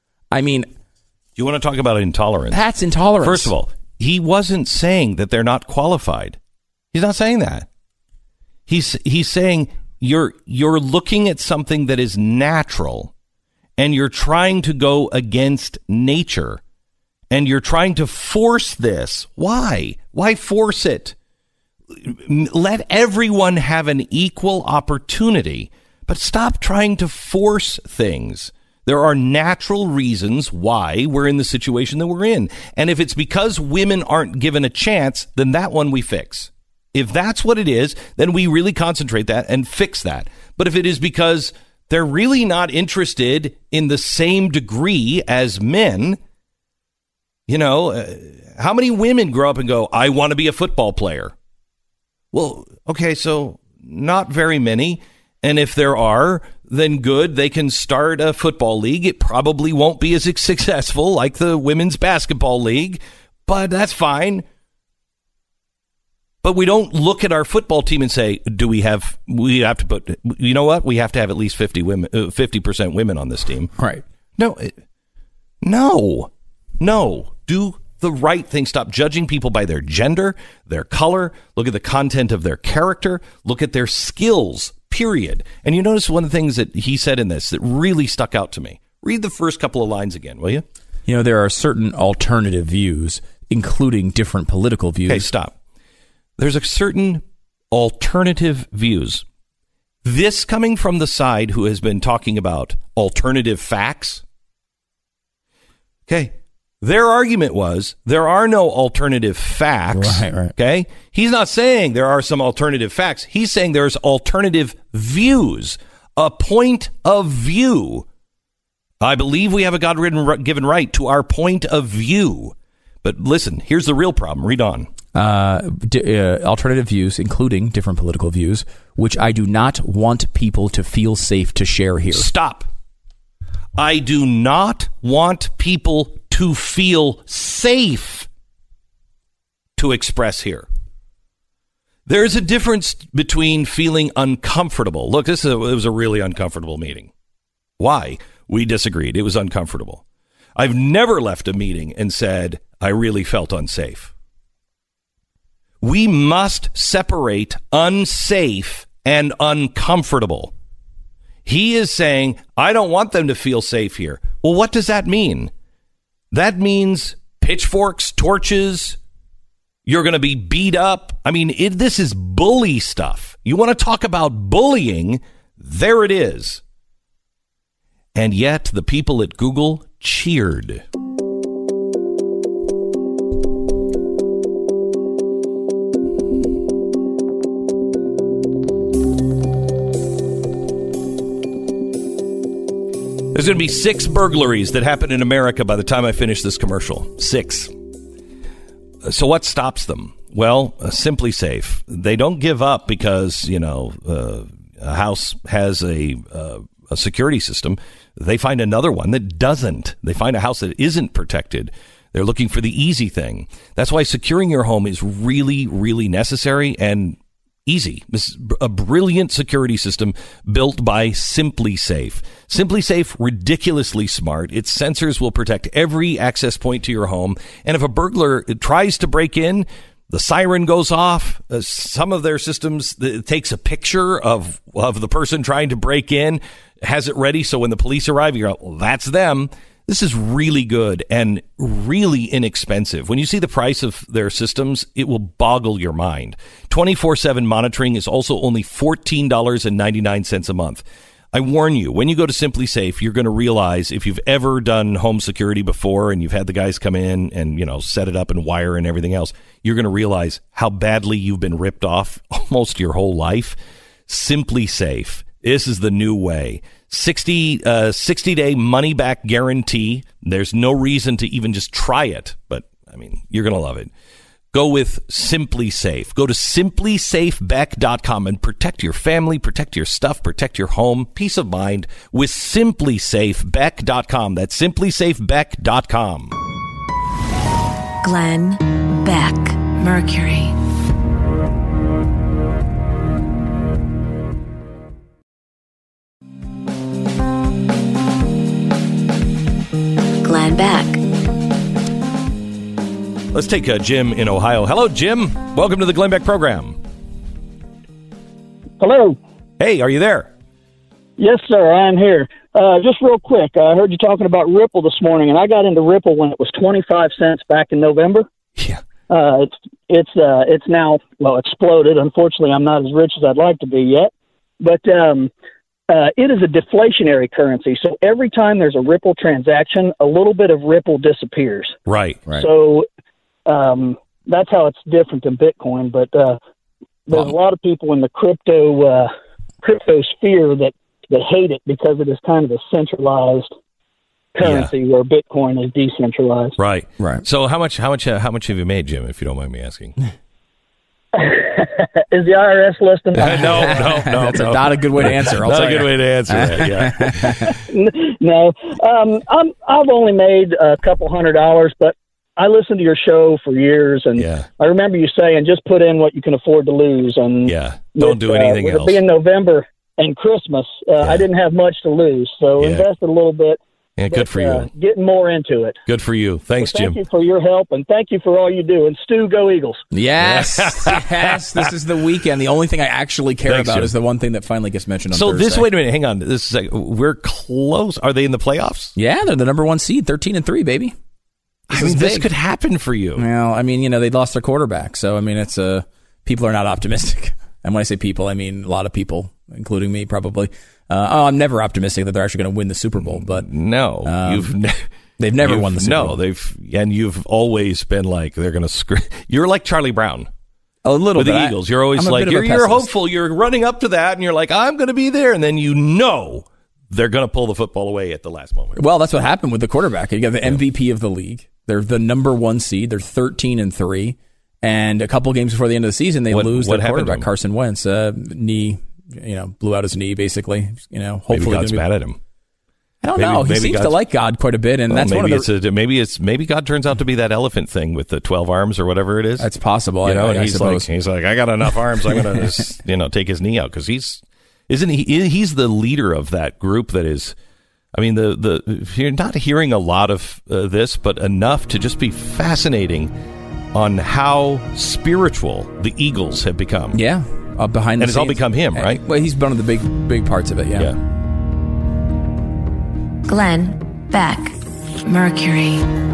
I mean, you want to talk about intolerance? That's intolerance. First of all, he wasn't saying that they're not qualified. He's not saying that. He's he's saying you're you're looking at something that is natural and you're trying to go against nature and you're trying to force this. Why? Why force it? Let everyone have an equal opportunity, but stop trying to force things. There are natural reasons why we're in the situation that we're in. And if it's because women aren't given a chance, then that one we fix. If that's what it is, then we really concentrate that and fix that. But if it is because they're really not interested in the same degree as men, you know, uh, how many women grow up and go, I want to be a football player? Well, okay, so not very many. And if there are, then good, they can start a football league. It probably won't be as successful like the women's basketball league, but that's fine. But we don't look at our football team and say, do we have, we have to put, you know what? We have to have at least fifty women, uh, fifty percent women on this team. Right. No, it, no, no, do the right thing. Stop judging people by their gender, their color. Look at the content of their character. Look at their skills, period. And you notice one of the things that he said in this that really stuck out to me. Read the first couple of lines again, will you? You know, there are certain alternative views, including different political views. Okay, stop. There's a certain alternative views. This coming from the side who has been talking about alternative facts. Okay. Their argument was there are no alternative facts. Right, right. Okay. He's not saying there are some alternative facts. He's saying there's alternative views, a point of view. I believe we have a God-given right to our point of view. But listen, here's the real problem. Read on. Uh, d- uh, alternative views, including different political views, which I do not want people to feel safe to share here. Stop. I do not want people to feel safe to express here. There's a difference between feeling uncomfortable. Look, this is a, it was a really uncomfortable meeting. Why? We disagreed. It was uncomfortable. I've never left a meeting and said, I really felt unsafe. We must separate unsafe and uncomfortable. He is saying, I don't want them to feel safe here. Well, what does that mean? That means pitchforks, torches, you're going to be beat up. I mean, it, this is bully stuff. You want to talk about bullying? There it is. And yet the people at Google cheered. There's going to be six burglaries that happen in America by the time I finish this commercial. Six. So what stops them? Well, uh, Simply Safe. They don't give up because, you know, uh, a house has a, uh, a security system. They find another one that doesn't. They find a house that isn't protected. They're looking for the easy thing. That's why securing your home is really, really necessary and easy. This is a brilliant security system built by Simply Safe. Simply Safe, ridiculously smart. Its sensors will protect every access point to your home. And if a burglar tries to break in, the siren goes off. Uh, some of their systems it takes a picture of, of the person trying to break in, has it ready. So when the police arrive, you're like, well, that's them. This is really good and really inexpensive. When you see the price of their systems, it will boggle your mind. twenty-four seven monitoring is also only fourteen dollars and ninety-nine cents a month. I warn you, when you go to Simply Safe, you're going to realize if you've ever done home security before and you've had the guys come in and, you know, set it up and wire and everything else, you're going to realize how badly you've been ripped off almost your whole life. Simply Safe. This is the new way. sixty, uh, sixty day money back guarantee. There's no reason to even just try it, but I mean, you're going to love it. Go with Simply Safe. Go to simply safe beck dot com and protect your family, protect your stuff, protect your home, peace of mind with simply safe beck dot com. That's simply safe beck dot com. Glenn Beck, Mercury. Glenn Beck. Let's take uh, Jim in Ohio. Hello, Jim. Welcome to the Glenn Beck program. Hello. Hey, are you there? Yes, sir. I'm here. Uh, just real quick, I heard you talking about Ripple this morning, and I got into Ripple when it was twenty-five cents back in November. Yeah. Uh, it's it's uh, it's now well exploded. Unfortunately, I'm not as rich as I'd like to be yet, but um, uh, it is a deflationary currency. So every time there's a Ripple transaction, a little bit of Ripple disappears. Right. Right. So um, that's how it's different than Bitcoin. But uh, there's Wow. a lot of people in the crypto uh, crypto sphere that. that hate it because it is kind of a centralized currency where Bitcoin is decentralized. Right. Right. So how much how much uh, how much have you made, Jim, if you don't mind me asking? Is the I R S listening? no, no, no. That's no. A, not a good way to answer. I'll Not tell a good you. way to answer that, yeah. No. Um, I'm, I've only made a couple hundred dollars, but I listened to your show for years, and Yeah. I remember you saying just put in what you can afford to lose. And Yeah. Don't do with, anything uh, with else. It being November and Christmas, uh, Yeah. I didn't have much to lose, so Yeah. invested a little bit. Yeah, good but, for you. Uh, getting more into it. Good for you. Thanks, well, thank Jim. you for your help, and thank you for all you do. And Stu, go Eagles. Yes, yes. This is the weekend. The only thing I actually care Thanks, about Jim. is the one thing that finally gets mentioned on So Thursday. this, wait a minute, hang on. This is like, we're close. Are they in the playoffs? Yeah, they're the number one seed, thirteen and three, baby. This I mean, is this big. could happen for you. Well, I mean, you know, they lost their quarterback, so I mean, it's uh, people are not optimistic. And when I say people, I mean a lot of people, including me, probably. Uh, oh, I'm never optimistic that they're actually going to win the Super Bowl, but No, Um, you've ne- they've never you've- won the Super no, Bowl. they've and you've always been like they're going to screw. You're like Charlie Brown a little with bit. the I- Eagles. You're always I'm a like bit of you're, a you're pessimist. hopeful. You're running up to that, and you're like, I'm going to be there, and then you know they're going to pull the football away at the last moment. Well, that's what happened with the quarterback. You got the M V P of the league. They're the number one seed. They're thirteen and three, and a couple games before the end of the season, they What- lose what their happened to quarterback, him? Carson Wentz. Uh, knee, you know, blew out his knee. Basically, you know, hopefully Maybe God's gonna be- mad at him. I don't Maybe- know. He maybe seems to God's- like God quite a bit, and Well, that's one maybe of the. it's a, maybe it's maybe God turns out to be that elephant thing with the twelve arms or whatever it is. That's possible. You know, I, and I he's suppose. like, he's like, I got enough arms. I'm going to just, you know, take his knee out because he's, isn't he? He's the leader of that group that is. I mean, the the you're not hearing a lot of uh, this, but enough to just be fascinating on how spiritual the Eagles have become. Yeah, uh, behind the And it's all scenes. become him, right? Well, he's one of the big, big parts of it. Yeah. Yeah. Glenn Beck, Mercury.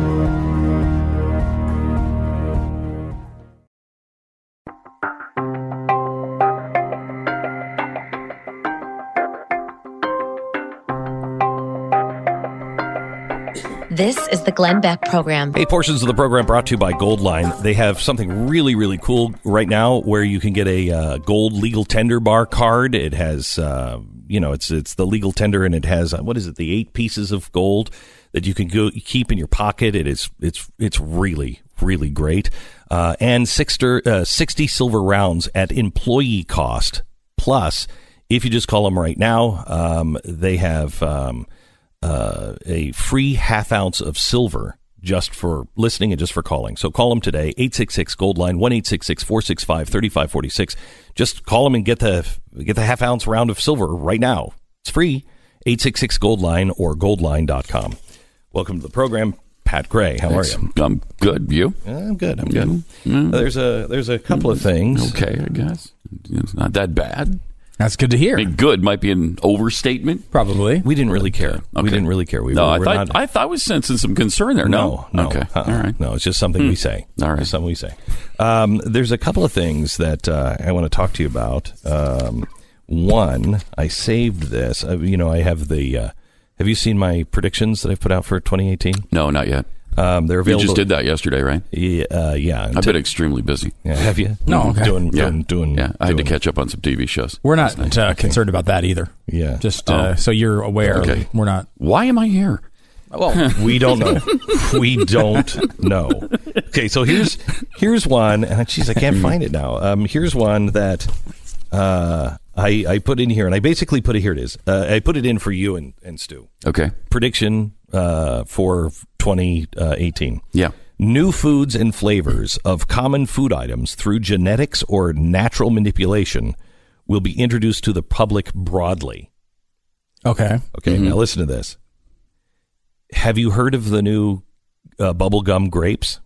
This is the Glenn Beck Program. Hey, portions of the program brought to you by Goldline. They have something really, really cool right now where you can get a uh, gold legal tender bar card. It has, uh, you know, it's it's the legal tender, and it has uh, what is it? The eight pieces of gold that you can go keep in your pocket. It is it's it's really really great, uh, and sixty, uh, sixty silver rounds at employee cost. Plus, if you just call them right now, um, they have. Um, Uh, a free half ounce of silver just for listening and just for calling. So call them today, eight six six Gold Line, one eight six six, four six five, three five four six. Just call them and get the get the half ounce round of silver right now. It's free, eight six six Gold Line or goldline dot com. Welcome to the program, Pat Gray. How Thanks. are you? I'm good. You? I'm good. I'm good. Mm. Uh, there's a there's a couple of things. Okay, I guess. It's not that bad. That's good to hear. I mean, good might be an overstatement. Probably. We didn't really care. Okay. We didn't really care. We no, were, I we're thought not, I thought I was sensing some concern there. No, No, no. Okay, Uh-uh. all right. No, it's just something we say. All right. It's something we say. Um, there's a couple of things that uh, I want to talk to you about. Um, one, I saved this. Uh, you know, I have the. Uh, have you seen my predictions that I've put out for twenty eighteen? No, not yet. Um, they're You available. just did that yesterday, right? Yeah, uh, yeah. I've been extremely busy. Yeah, have you? No, okay. Doing, Yeah, doing, doing. yeah. I had to doing- catch up on some T V shows. We're not uh, concerned about that either. Yeah. Just uh, Oh. so you're aware. Okay. We're not. Why am I here? Well, We don't know. We don't know. Okay, so here's here's one. And geez, I can't find it now. Um, here's one that uh, I I put in here, and I basically put it here. It is. Uh, I put it in for you and, and Stu. Okay. Prediction uh, for twenty eighteen. Yeah. New foods and flavors of common food items through genetics or natural manipulation will be introduced to the public broadly. okay. Okay, now listen to this. Have you heard of the new uh, bubblegum grapes?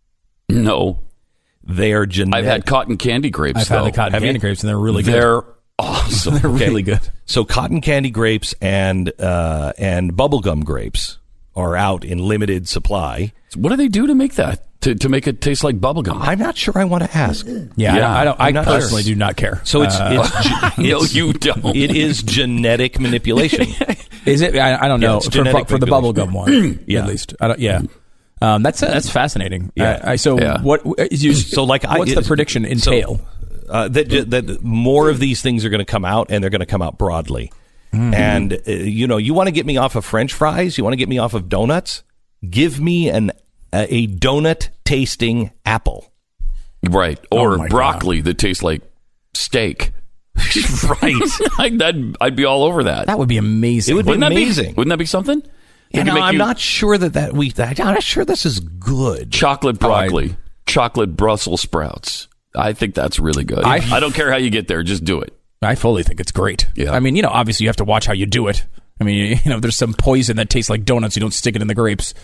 No. They are genetic. I've had cotton candy grapes. I've had though. the cotton Have candy you? grapes, and they're really good. They're awesome. They're Okay. really good. So cotton candy grapes and uh, and bubblegum grapes are out in limited supply. What do they do to make that? To, to make it taste like bubblegum? I'm not sure I want to ask. Yeah, Yeah, I don't. I, I'm don't, not I personally sure. do not care. So it's Uh, it's, ge- no, it's you don't. it is genetic manipulation. is it? I, I don't Yeah, know it's for, genetic for the manipulation. bubblegum one, Yeah. at least. I don't, yeah, um, that's that's fascinating. Yeah. I, I, so Yeah. what is you? So like, I, what's the prediction entail? So, uh, that that more of these things are going to come out, and they're going to come out broadly. Mm-hmm. And uh, you know, you want to get me off of French fries? You want to get me off of donuts? Give me an a, a donut tasting apple. Right. Or Oh my broccoli that tastes like steak. Right. I'd, I'd, I'd be all over that. That would be amazing. It would be Wouldn't that amazing. Wouldn't that be something? You It could know, make I'm you- not sure that that we. I'm not sure this is good. Chocolate broccoli, chocolate Brussels sprouts. I think that's really good. I- I, don't care how you get there, just do it. I fully think it's great. Yeah. I mean, you know, obviously you have to watch how you do it. I mean, you know, there's some poison that tastes like donuts. You don't stick it in the grapes.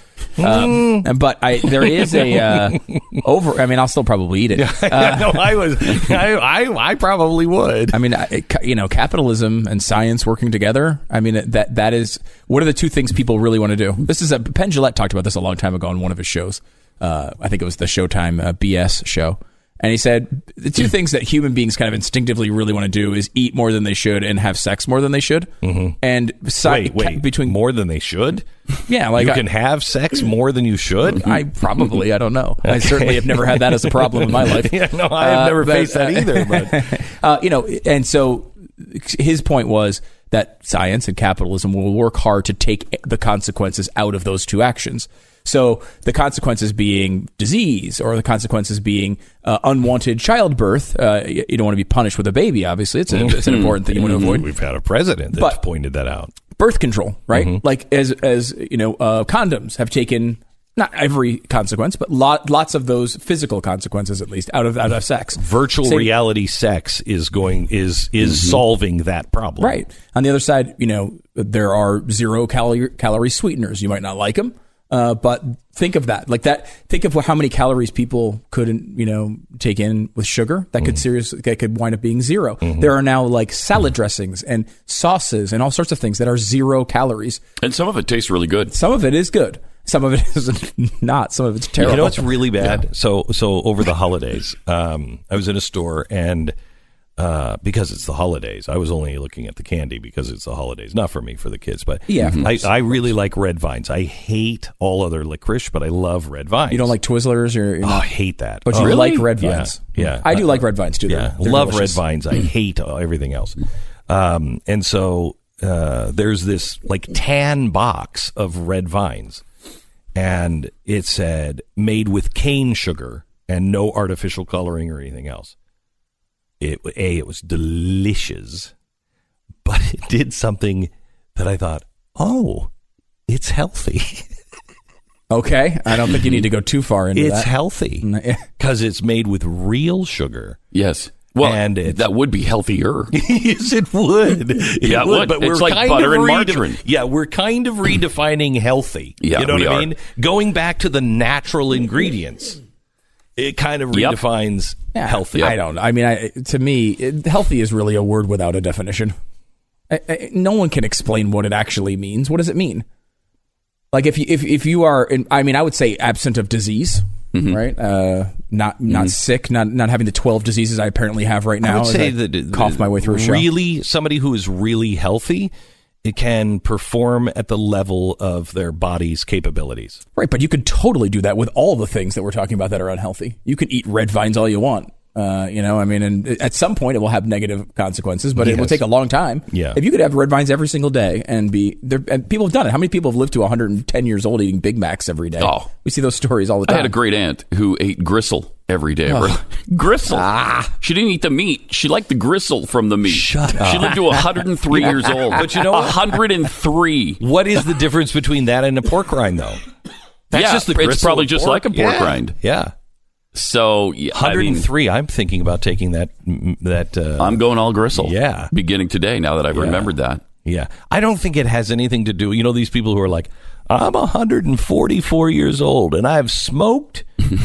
Um, and- but I, there is a uh, over. I mean, I'll still probably eat it. Uh, no, I was. I, I I probably would. I mean, I, you know, capitalism and science working together. I mean, that that is what are the two things people really want to do? This is a Penn Jillette talked about this a long time ago on one of his shows. Uh, I think it was the Showtime uh, B S show. And he said the two things that human beings kind of instinctively really want to do is eat more than they should and have sex more than they should. Mm-hmm. And sci- wait, wait, ca- between more than they should? Yeah, like you I, can have sex more than you should. I probably I don't know. I certainly have never had that as a problem in my life. Yeah, no, I have Uh, never but, faced that either. But uh, you know, and so his point was that science and capitalism will work hard to take the consequences out of those two actions. So the consequences being disease, or the consequences being uh, unwanted childbirth. Uh, you, you don't want to be punished with a baby. Obviously, it's, a, it's an important thing you want to avoid. We've had a president that's But- pointed that out. Birth control, right? Like as as you know, uh, condoms have taken not every consequence, but lot, lots of those physical consequences, at least out of out of sex. Virtual Same- reality sex is going is is solving that problem. Right. On the other side, you know, there are zero calorie calorie sweeteners. You might not like them, uh, but think of that. Like that. Think of how many calories people couldn't, you know, take in with sugar. That could seriously that could wind up being zero. There are now like salad dressings and sauces and all sorts of things that are zero calories. And some of it tastes really good. Some of it is good. Some of it is not. Some of it's terrible. You know what's really bad? So so over the holidays, um, I was in a store and uh, because it's the holidays, I was only looking at the candy because it's the holidays, not for me, for the kids. But Yeah, of I, course, I really like red vines. I hate all other licorice, but I love red vines. You don't like Twizzlers, or you're Oh, not, I hate that. but you Oh, like red Yeah, vines. yeah. I do like red vines too. Yeah, They're- they're love delicious. red vines. I hate everything else. Um, and so uh, there's this like tan box of red vines, and it said made with cane sugar and no artificial coloring or anything else. It a it was delicious, but it did something that I thought, oh, it's healthy. Okay, I don't think you need to go too far into It's that. healthy Yeah. because it's made with real sugar. Yes. Well, And it's- that would be healthier. Yes, it would. It Yeah, it would. But It's we're like kind butter of and rede- margarine. Yeah, we're kind of redefining healthy. Yeah, you know we what I are. mean? Going back to the natural ingredients, it kind of Yep. redefines Yeah, healthy. I don't know. I mean, I, to me, it, healthy is really a word without a definition. I, I, no one can explain what it actually means. What does it mean? Like if you if if you are, in, I mean, I would say absent of disease, Mm-hmm. right? Uh, not not sick, not not having the twelve diseases I apparently have right now. I would as say I that cough my way through a show. really somebody who is really healthy, it can perform at the level of their body's capabilities. Right, but you could totally do that with all the things that we're talking about that are unhealthy. You can eat red vines all you want. Uh, you know, I mean, and at some point it will have negative consequences, but it will Yes. take a long time. Yeah. If you could have red vines every single day and be there, and people have done it. How many people have lived to one hundred ten years old eating Big Macs every day? Oh. We see those stories all the I time. had a great aunt who ate gristle every day. Gristle. Ah. She didn't eat the meat. She liked the gristle from the meat. Shut She up. lived to one hundred three years old. But you know what? one hundred three. What is the difference between that and a pork rind, though? That's Yeah, just the it's gristle probably of just pork. like a pork Yeah. rind. Yeah. So, yeah, I mean, one hundred three. I'm thinking about taking that. That uh, I'm going all gristle. Yeah. Beginning today, now that I've Yeah. remembered that. Yeah. I don't think it has anything to do. You know, these people who are like, I'm one hundred forty-four years old and I've smoked.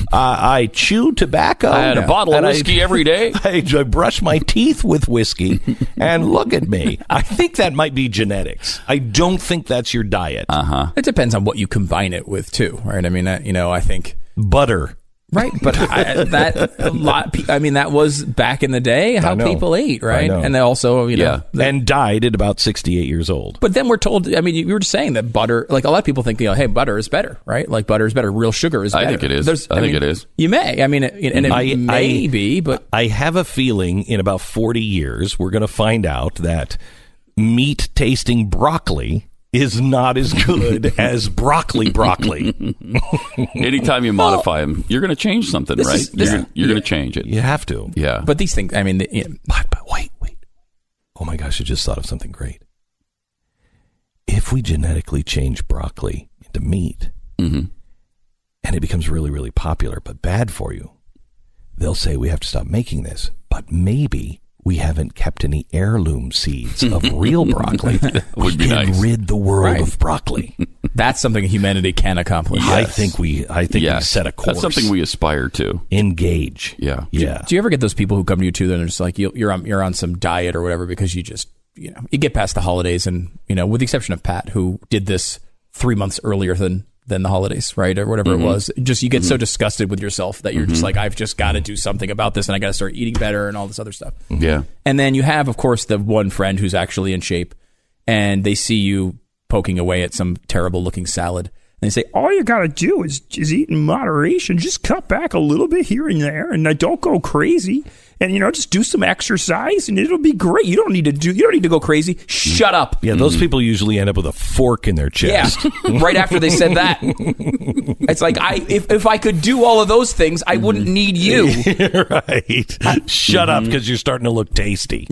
I, I chew tobacco. I had a bottle of and whiskey I, every day. I, I brush my teeth with whiskey. And look at me. I think that might be genetics. I don't think that's your diet. Uh-huh. It depends on what you combine it with, too, right? I mean, that, you know, I think. Butter. Right, but I, that a lot. I mean, that was back in the day how know. people ate, I right? know. And they also, you know, Yeah. And died at about sixty-eight years old. But then we're told, I mean, you were just saying that butter, like a lot of people think, you know, hey, butter is better, right? Like butter is better. Real sugar is I better. think it is. There's- I think mean, it is. You may. I mean, it, and it I- may I- be, but I have a feeling in about forty years, we're going to find out that meat tasting broccoli is not as good as broccoli broccoli. Anytime you modify them, you're going to change something, This right? is- this- you're gonna- you're going to change it. You have to. Yeah. but these things, I mean, the, you know, But, but wait, wait. Oh my gosh, I just thought of something great. If we genetically change broccoli into meat Mhm. and it becomes really, really popular but bad for you, they'll say we have to stop making this. But maybe we haven't kept any heirloom seeds of real broccoli. That would we be can nice. rid the world Right. of broccoli. That's something humanity can accomplish. I think we. I think we Yes. set a course. That's something we aspire to. engage. Yeah. Yeah. Do you ever get those people who come to you too? That are just like you, you're on you're on some diet or whatever because you just you know you get past the holidays and you know with the exception of Pat who did this three months earlier than than the holidays, right, or whatever Mm-hmm. it was. Just you get mm-hmm. so disgusted with yourself that you're mm-hmm. just like I've just got to do something about this and I got to start eating better and all this other stuff. Yeah. And then you have, of course, the one friend who's actually in shape, and they see you poking away at some terrible looking salad. And they say, all you got to do is, is eat in moderation. Just cut back a little bit here and there and don't go crazy. And, you know, just do some exercise and it'll be great. You don't need to do, you don't need to go crazy. Shut up. Yeah, those people usually end up with a fork in their chest. Yeah, right after they said that. It's like, I if, if I could do all of those things, I wouldn't need you. Right. Shut up because you're starting to look tasty.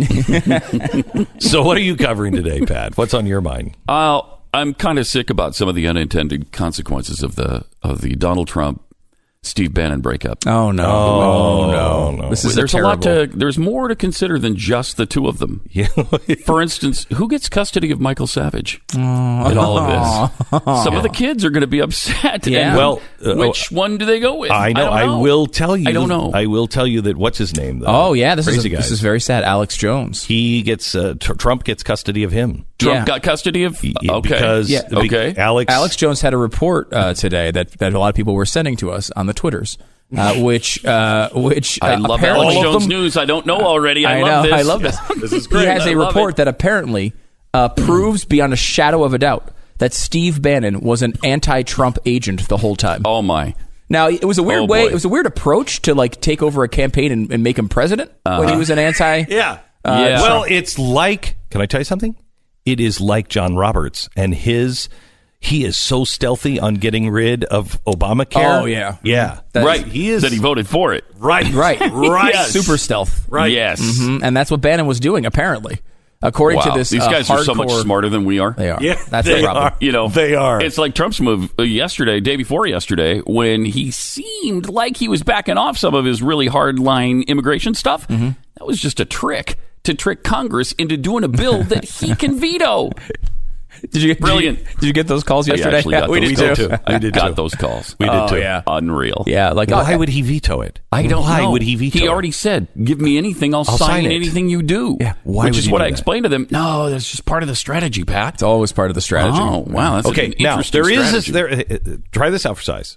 So what are you covering today, Pat? What's on your mind? Uh, I'm kind of sick about some of the unintended consequences of the of the Donald Trump Steve Bannon breakup. Oh no! Oh, no, no. This is there's a, a lot terrible... to. There's more to consider than just the two of them. Yeah. For instance, who gets custody of Michael Savage in all of this? Some of the kids are going to be upset. Yeah. And Well, uh, which one do they go with? I know. don't I, know. will tell you. I don't know. I will tell you that. What's his name? The Oh yeah, this is crazy a, guy. this is very sad. Alex Jones. He gets uh, tr- Trump gets custody of him. Trump Yeah. got custody of. Y- Okay. Because Yeah. be- Okay. Alex Alex Jones had a report uh, today that, that a lot of people were sending to us on the Twitters, uh, which uh, which uh, I love apparently Alex all of Jones them- news. I don't know already. I, I love know, this. I love this. This is great. He has I a love report it. that apparently uh, proves beyond a shadow of a doubt that Steve Bannon was an anti-Trump agent the whole time. Oh my. Now it was a weird Oh, way. boy. It was a weird approach to like take over a campaign and, and make him president when he was an anti. Yeah. Uh, Yeah. Well, it's like. Can I tell you something? It is like John Roberts and his. He is so stealthy on getting rid of Obamacare. Oh, yeah. Yeah. That's- Right. He is that he voted for it. right. Right, Right. Yes. Super stealth. Right. Yes. Mhm. And that's what Bannon was doing apparently, according Wow. to this. These uh, guys are so much hardcore- smarter than we are. They are. Yeah, That's they the problem. are. You know, They are. It's like Trump's move uh, yesterday, day before yesterday, when he seemed like he was backing off some of his really hardline immigration stuff. Mm-hmm. That was just a trick to trick Congress into doing a bill that he can veto. Did you Brilliant. Did you, did you get those calls I yesterday? actually got we those did calls too. I We did got too. those calls. We did Oh, too. yeah. Unreal. Yeah, like Why oh, would he veto it? I don't Why know. would he veto He it? already said, "Give me anything, I'll, I'll sign, sign it." anything you do." Yeah, why which would is he what do I that? explained to them. No, that's just part of the strategy, Pat. It's always part of the strategy. Oh, wow, that's Okay, an now interesting there is this, strategy. there. uh, uh, try this out for size.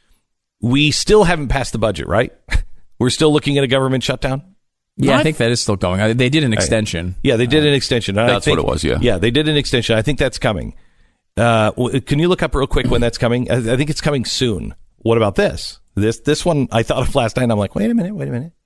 We still haven't passed the budget, right? We're still looking at a government shutdown. Yeah, What? I think that is still going. I- They did an extension. Yeah, they did an extension. and I That's think- what it was, yeah. yeah, they did an extension. I think that's coming. Uh, w- can you look up real quick when that's coming? I, I think it's coming soon. What about this? This this one I thought of last night. And I'm like, wait a minute, wait a minute.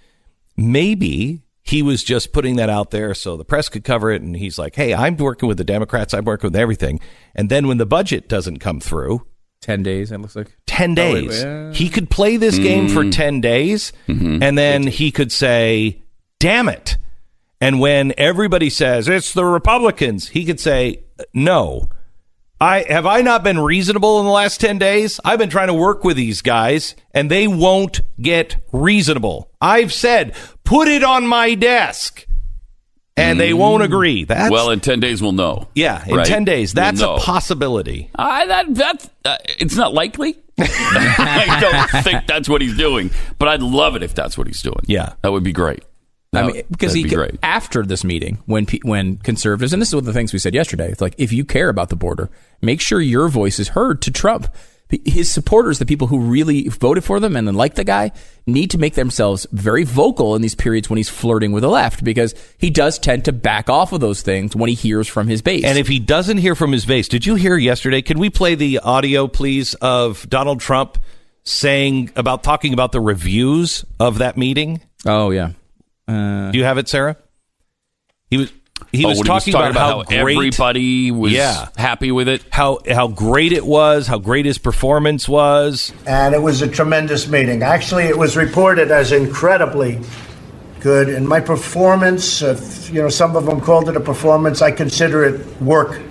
Maybe he was just putting that out there so the press could cover it, and he's like, hey, I'm working with the Democrats. I'm working with everything. And then when the budget doesn't come through, Ten days. It looks like. ten Oh, wait, days. wait, uh, He could play this game for ten days, and then he could say, damn it. And when everybody says, it's the Republicans, he could say, no. I have I not been reasonable in the last ten days? I've been trying to work with these guys, and they won't get reasonable. I've said, put it on my desk. And they won't agree. That's Well, in ten days we'll know. yeah, in Right? ten days. We'll That's know. a possibility. I, that that uh, it's not likely. I don't think that's what he's doing, but I'd love it if that's what he's doing. Yeah. that would be great. I That- mean, because that'd he be could- great. after this meeting, when pe- when conservatives, and this is one of the things we said yesterday, it's like if you care about the border, make sure your voice is heard to Trump. His supporters, the people who really voted for them and then like the guy, need to make themselves very vocal in these periods when he's flirting with the left, because he does tend to back off of those things when he hears from his base. And if he doesn't hear from his base, did you hear yesterday? Can we play the audio, please, of Donald Trump saying about talking about the reviews of that meeting? oh yeah, uh, Do you have it, Sarah? He was he oh, was when talking, he was talking about, about, how, how great, everybody was Yeah. happy with it. how how great it was, how great his performance was. And it was a tremendous meeting. Actually, it was reported as incredibly good. And my performance, uh, you know, some of them called it a performance. I consider it work.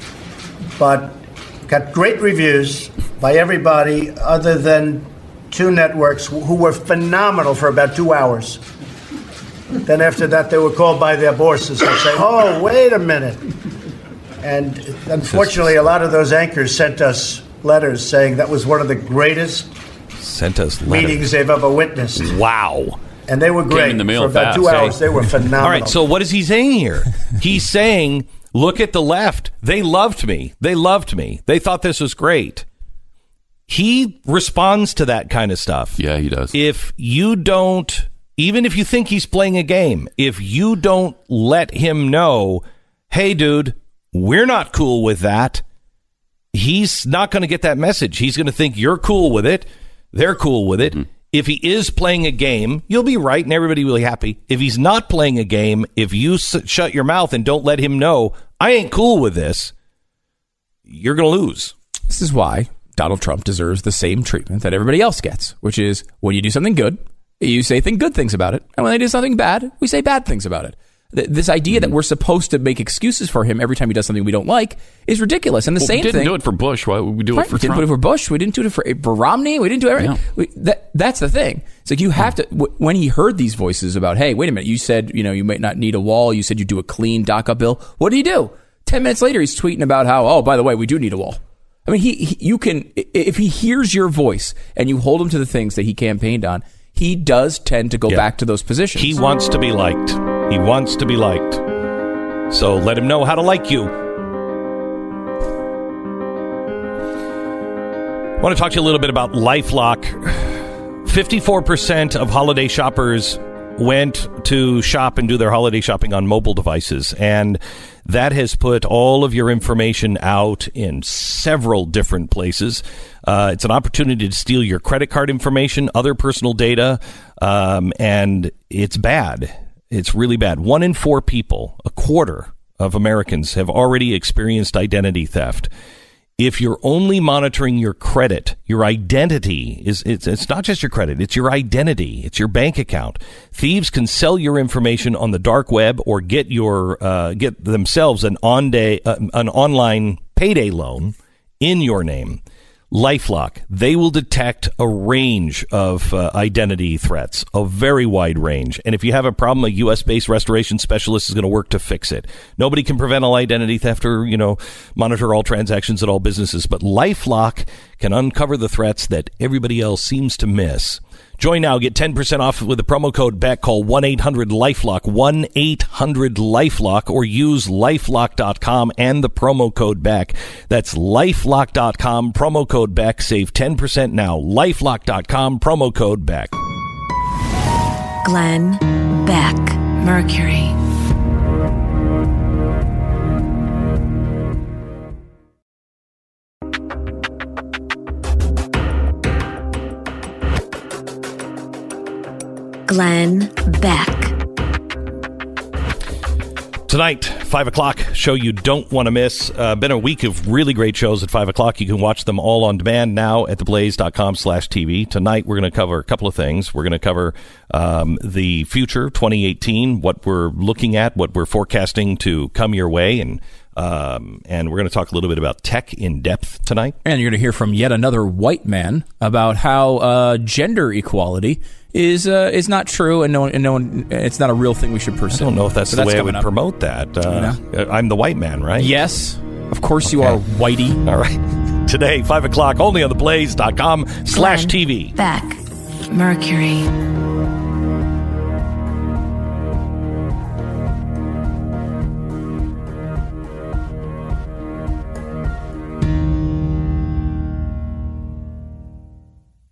But got great reviews by everybody other than two networks who were phenomenal for about two hours. Then after that, they were called by their bosses and say, oh, wait a minute. And unfortunately, a lot of those anchors sent us letters saying that was one of the greatest Sent us meetings they've ever witnessed. Wow. And they were great. Came in the mail For about fast, two hey. hours, they were phenomenal. All right, so what is he saying here? He's saying, look at the left. They loved me. They loved me. They thought this was great. He responds to that kind of stuff. Yeah, he does. If you don't, even if you think he's playing a game, if you don't let him know, hey, dude, we're not cool with that, he's not going to get that message. He's going to think you're cool with it. They're cool with it. Mm-hmm. If he is playing a game, you'll be right and everybody will be happy. If he's not playing a game, if you s- shut your mouth and don't let him know, I ain't cool with this, you're going to lose. This is why Donald Trump deserves the same treatment that everybody else gets, which is when you do something good, you say think good things about it. And when they do something bad, we say bad things about it. Th- this idea that we're supposed to make excuses for him every time he does something we don't like is ridiculous. And the well, same we didn't thing. do it for Bush. Why would we do right, it for we didn't Trump? do it for Bush. We didn't do it for, for Romney. We didn't do everything. Yeah. We, that, that's the thing. It's like you have to, w- when he heard these voices about, hey, wait a minute, you said, you know, you might not need a wall. You said you'd do a clean DACA bill. What did he do? Ten minutes later, he's tweeting about how, oh, by the way, we do need a wall. I mean, he, he you can, if he hears your voice and you hold him to the things that he campaigned on, he does tend to go Yeah. back to those positions. He wants to be liked. He wants to be liked. So let him know how to like you. I want to talk to you a little bit about LifeLock. fifty-four percent of holiday shoppers went to shop and do their holiday shopping on mobile devices, and that has put all of your information out in several different places. Uh, it's an opportunity to steal your credit card information, other personal data, um, and it's bad. It's really bad. One in four people, a quarter of Americans, have already experienced identity theft. If you're only monitoring your credit, your identity is, it's, it's not just your credit, it's your identity, it's your bank account. Thieves can sell your information on the dark web or get your, uh, get themselves an on day, uh, an online payday loan in your name. LifeLock, they will detect a range of uh, identity threats, a very wide range. And if you have a problem, a U S-based restoration specialist is going to work to fix it. Nobody can prevent all identity theft or, you know, monitor all transactions at all businesses, but LifeLock can uncover the threats that everybody else seems to miss. Join now. Get ten percent off with the promo code Beck. Call one eight hundred LifeLock, one eight hundred LifeLock, or use lifelock dot com and the promo code Beck. That's lifelock dot com, promo code Beck. Save ten percent now. lifelock dot com, promo code Beck. Glenn Beck, Mercury. Glenn Beck. Tonight, five o'clock, show you don't want to miss. Uh, been a week of really great shows at five o'clock. You can watch them all on demand now at theblaze dot com slash T V. Tonight, we're going to cover a couple of things. We're going to cover um, the future, twenty eighteen, what we're looking at, what we're forecasting to come your way, and um, and we're going to talk a little bit about tech in depth tonight. And you're going to hear from yet another white man about how uh, gender equality is uh, is not true, and no one, and no one, it's not a real thing we should pursue. I don't know if that's So the way I would coming up. promote that. Uh, I'm the white man, right? Yes, of course you Okay. are, whitey. All right. Today, five o'clock, only on theblaze dot com slash T V. Beck, Mercury.